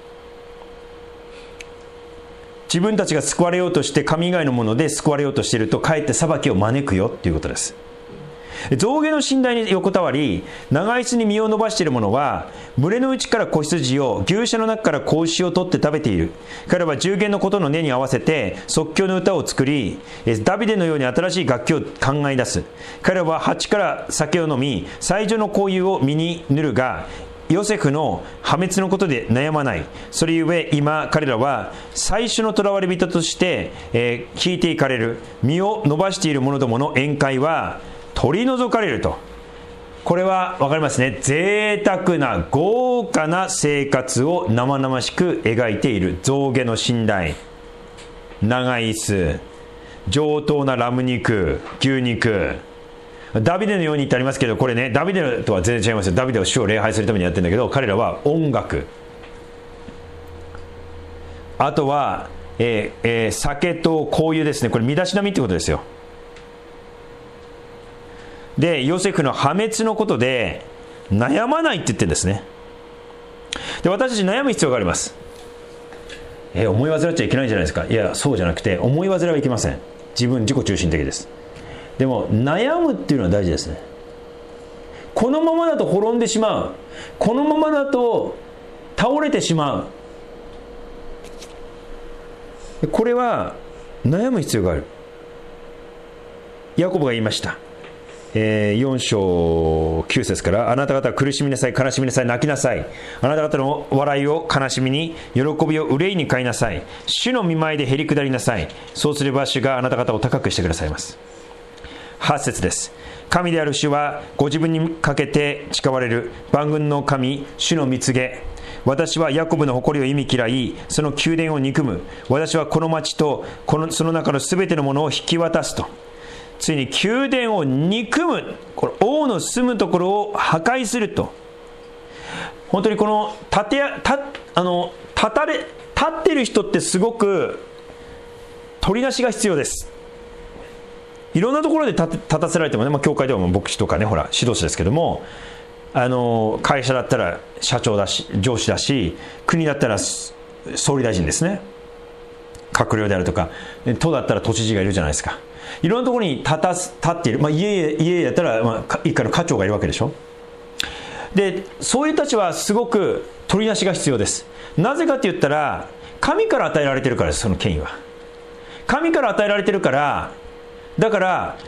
自分たちが救われようとして神以外のもので救われようとしていると、かえって裁きを招くよっていうことです。象牙の寝台に横たわり長椅子に身を伸ばしている者は、群れの内から子羊を、牛舎の中から子牛を取って食べている。彼は従言のことの音に合わせて即興の歌を作り、ダビデのように新しい楽器を考え出す。彼は鉢から酒を飲み、最初の香油を身に塗るが、ヨセフの破滅のことで悩まない。それゆえ今彼らは最初の囚われ人として、えー、引いていかれる。身を伸ばしている者どもの宴会は取り除かれると。これは分かりますね。贅沢な豪華な生活を生々しく描いている。象牙の寝台、長い椅子、上等なラム肉、牛肉。ダビデのようにってありますけど、これね、ダビデとは全然違いますよ。ダビデは主を礼拝するためにやってるんだけど、彼らは音楽、あとは、えーえー、酒と香油ですね。これ身だしなみってことですよ。でヨセフの破滅のことで悩まないって言ってるんですね。で私たち悩む必要があります。え思い煩っちゃいけないんじゃないですか。いやそうじゃなくて、思い煩はいけません。自分自己中心的です。でも悩むっていうのは大事ですね。このままだと滅んでしまう、このままだと倒れてしまう、これは悩む必要がある。ヤコブが言いました。えー、よん章きゅう節から、あなた方は苦しみなさい、悲しみなさい、泣きなさい。あなた方の笑いを悲しみに、喜びを憂いに変えなさい。主の御前でへり下りなさい。そうすれば主があなた方を高くしてくださいます。はち節です。神である主はご自分にかけて誓われる万軍の神、主の蜜げ。私はヤコブの誇りを忌み嫌い、その宮殿を憎む。私はこの町とこのその中のすべてのものを引き渡すと。ついに宮殿を憎む、これ王の住むところを破壊すると。本当にこの立てたあの立たれ立ってる人ってすごく取り出しが必要です。いろんなところで 立, 立たせられてもね、まあ、教会では牧師とかね、ほら指導者ですけども、あの会社だったら社長だし上司だし、国だったら総理大臣ですね、閣僚であるとか、都だったら都知事がいるじゃないですか。いろんなところに立たす立っている、まあ、家家だったら、まあ、一家の家長がいるわけでしょ。でそういう人たちはすごく取り出しが必要です。なぜかって言ったら、神から与えられているからです。その権威は神から与えられているから。だから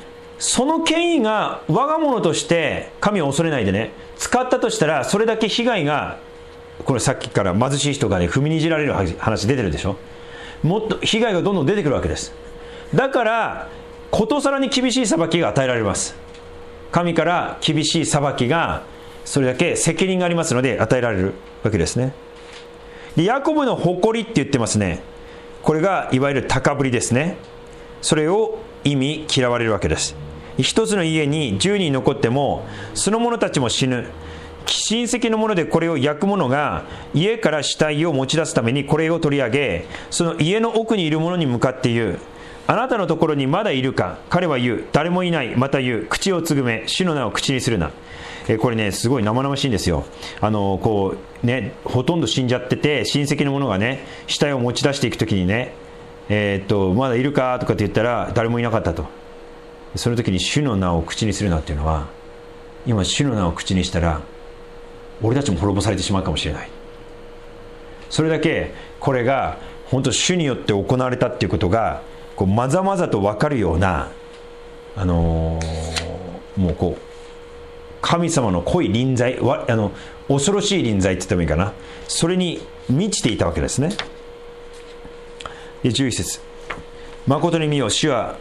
その権威が我が物として神を恐れないでね使ったとしたら、それだけ被害が、これさっきから貧しい人がね踏みにじられる話出てるでしょ。もっと被害がどんどん出てくるわけです。だからことさらに厳しい裁きが与えられます。神から厳しい裁きが、それだけ責任がありますので与えられるわけですね。でヤコブの誇りって言ってますね。これがいわゆる高ぶりですね。それを意味嫌われるわけです。一つの家にじゅうにん残ってもその者たちも死ぬ。親戚の者でこれを焼く者が家から死体を持ち出すためにこれを取り上げ、その家の奥にいる者に向かって言う、あなたのところにまだいるか。彼は言う、誰もいない。また言う、口をつぐめ、主の名を口にするな。えこれねすごい生々しいんですよ。あのこうねほとんど死んじゃってて、親戚の者がね死体を持ち出していくときにね、えー、っとまだいるかとかって言ったら誰もいなかったと。その時に主の名を口にするなっていうのは、今主の名を口にしたら俺たちも滅ぼされてしまうかもしれない。それだけこれが本当主によって行われたっていうことがこうまざまざと分かるような、あのー、もうこう神様の濃い臨在、あの恐ろしい臨在って言ってもいいかな、それに満ちていたわけですね。でじゅういっ節、誠に見よ、主は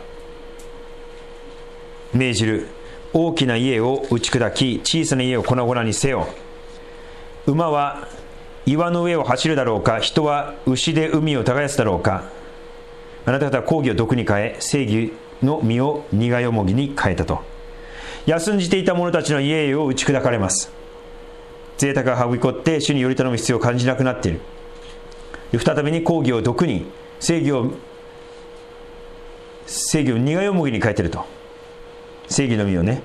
命じる、大きな家を打ち砕き小さな家を粉々にせよ。馬は岩の上を走るだろうか、人は牛で海を耕すだろうか。あなた方は公義を毒に変え、正義の実を苦よもぎに変えたと。休んじていた者たちの家々を打ち砕かれます。贅沢がはびこって主により頼む必要を感じなくなっている。再びに公義を毒に、正義を正義を苦よもぎに変えていると。正義の実をね。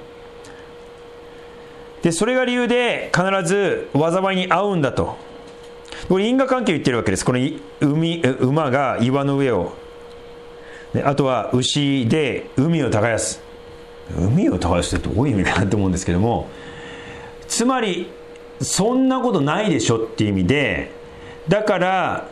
でそれが理由で必ず災いに遭うんだと。これ因果関係を言ってるわけです。この海馬が岩の上を、あとは牛で海を耕す。海を耕すってどういう意味かなと思うんですけども、つまりそんなことないでしょっていう意味で、だから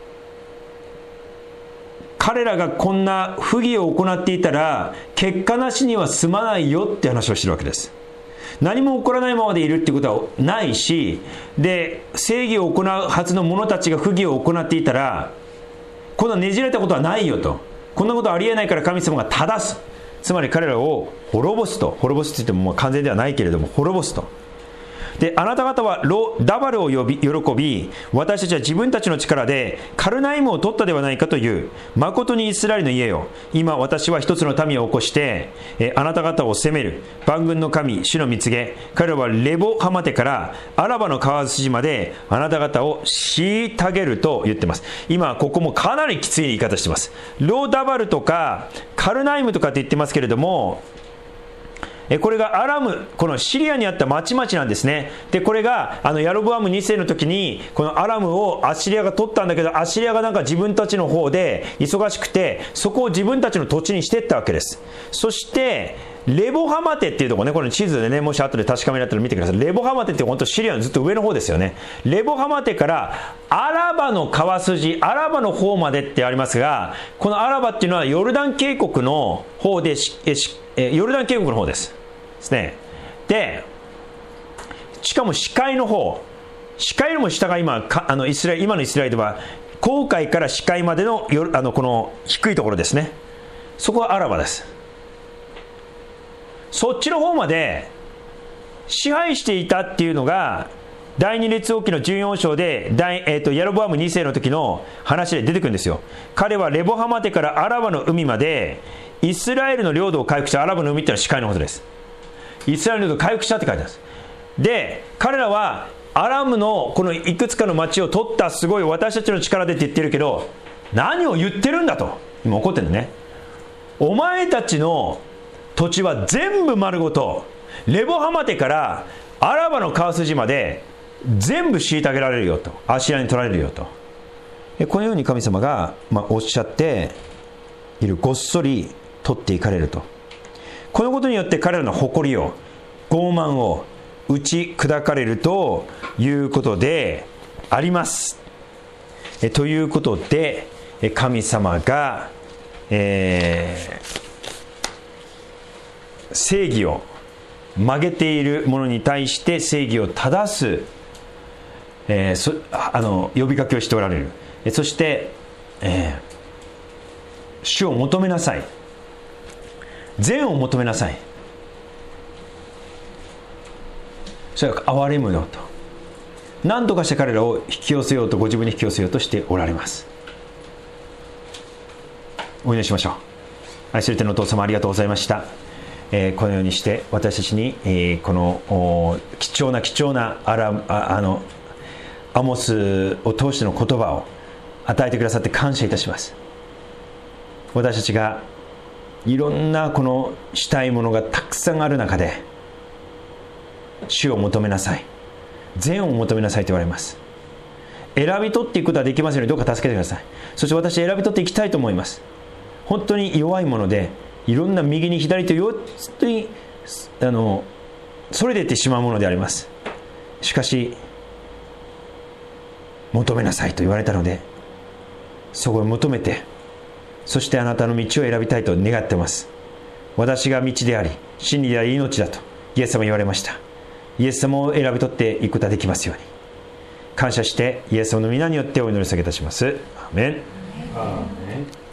彼らがこんな不義を行っていたら結果なしには済まないよって話をしてるわけです。何も起こらないままでいるっていうことはないし、で正義を行うはずの者たちが不義を行っていたらこんなねじられたことはないよと。こんなことはありえないから神様が正す。つまり彼らを滅ぼすと。滅ぼすと言ってももう完全ではないけれども滅ぼすと。であなた方はロダバルを呼び喜び、私たちは自分たちの力でカルナイムを取ったではないかという。誠にイスラエルの家よ、今私は一つの民を起こしてえあなた方を責める。万軍の神主の御告げ、彼らはレボハマテからアラバの川筋まであなた方を虐げると言ってます。今ここもかなりきつい言い方してます。ロダバルとかカルナイムとかって言ってますけれども、これがアラム、このシリアにあった町々なんですね。でこれがあのヤロブアムに世の時にこのアラムをアッシリアが取ったんだけど、アッシリアがなんか自分たちの方で忙しくてそこを自分たちの土地にしていったわけです。そしてレボハマテっていうところね、この地図でね、もし後で確かめだったら見てください。レボハマテって本当シリアのずっと上の方ですよね。レボハマテからアラバの川筋、アラバの方までってありますが、このアラバっていうのはヨルダン渓谷の方でしえヨルダン渓谷の方ですですね。でしかも視界の方、視界よりも下が今あのイスラエル、今のイスラエルでは紅海から視界までのよあのこの低いところですね。そこはアラバです。そっちの方まで支配していたっていうのが第二列王記のじゅうよん章で大、えー、とヤロボアムに世の時の話で出てくるんですよ。彼はレボハマテからアラバの海までイスラエルの領土を回復した。アラバの海ってのは視界のことです。イスラエルの領土を回復したって書いてあるんです。で彼らはアラムのこのいくつかの町を取った、すごい私たちの力でって言ってるけど、何を言ってるんだと今怒ってるんだね。お前たちの土地は全部丸ごとレボハマテからアラバの川筋まで全部虐げられるよと、アッシリアに取られるよと。このように神様が、まあ、おっしゃっている。ごっそり取っていかれると。このことによって彼らの誇りを、傲慢を打ち砕かれるということであります。えということで神様が、えー正義を曲げているものに対して正義を正す、えー、そあの呼びかけをしておられる。そして、えー、主を求めなさい、善を求めなさい、それは憐れむよと、何とかして彼らを引き寄せようと、ご自分に引き寄せようとしておられます。お祈りしましょう。愛する天のお父様、ありがとうございました。えー、このようにして私たちに、えー、この貴重な貴重なアラああのアモスを通しての言葉を与えてくださって感謝いたします。私たちがいろんなこのしたいものがたくさんある中で、主を求めなさい、善を求めなさいと言われます。選び取っていくことはできますように、どうか助けてください。そして私は選び取っていきたいと思います。本当に弱いもので、いろんな右に左とよっつにあのそれでいってしまうものであります。しかし求めなさいと言われたので、そこを求めて、そしてあなたの道を選びたいと願っています。私が道であり真理であり命だとイエス様言われました。イエス様を選び取っていくことができますように感謝して、イエス様の皆によってお祈り下げいたします。アーメン。アーメン。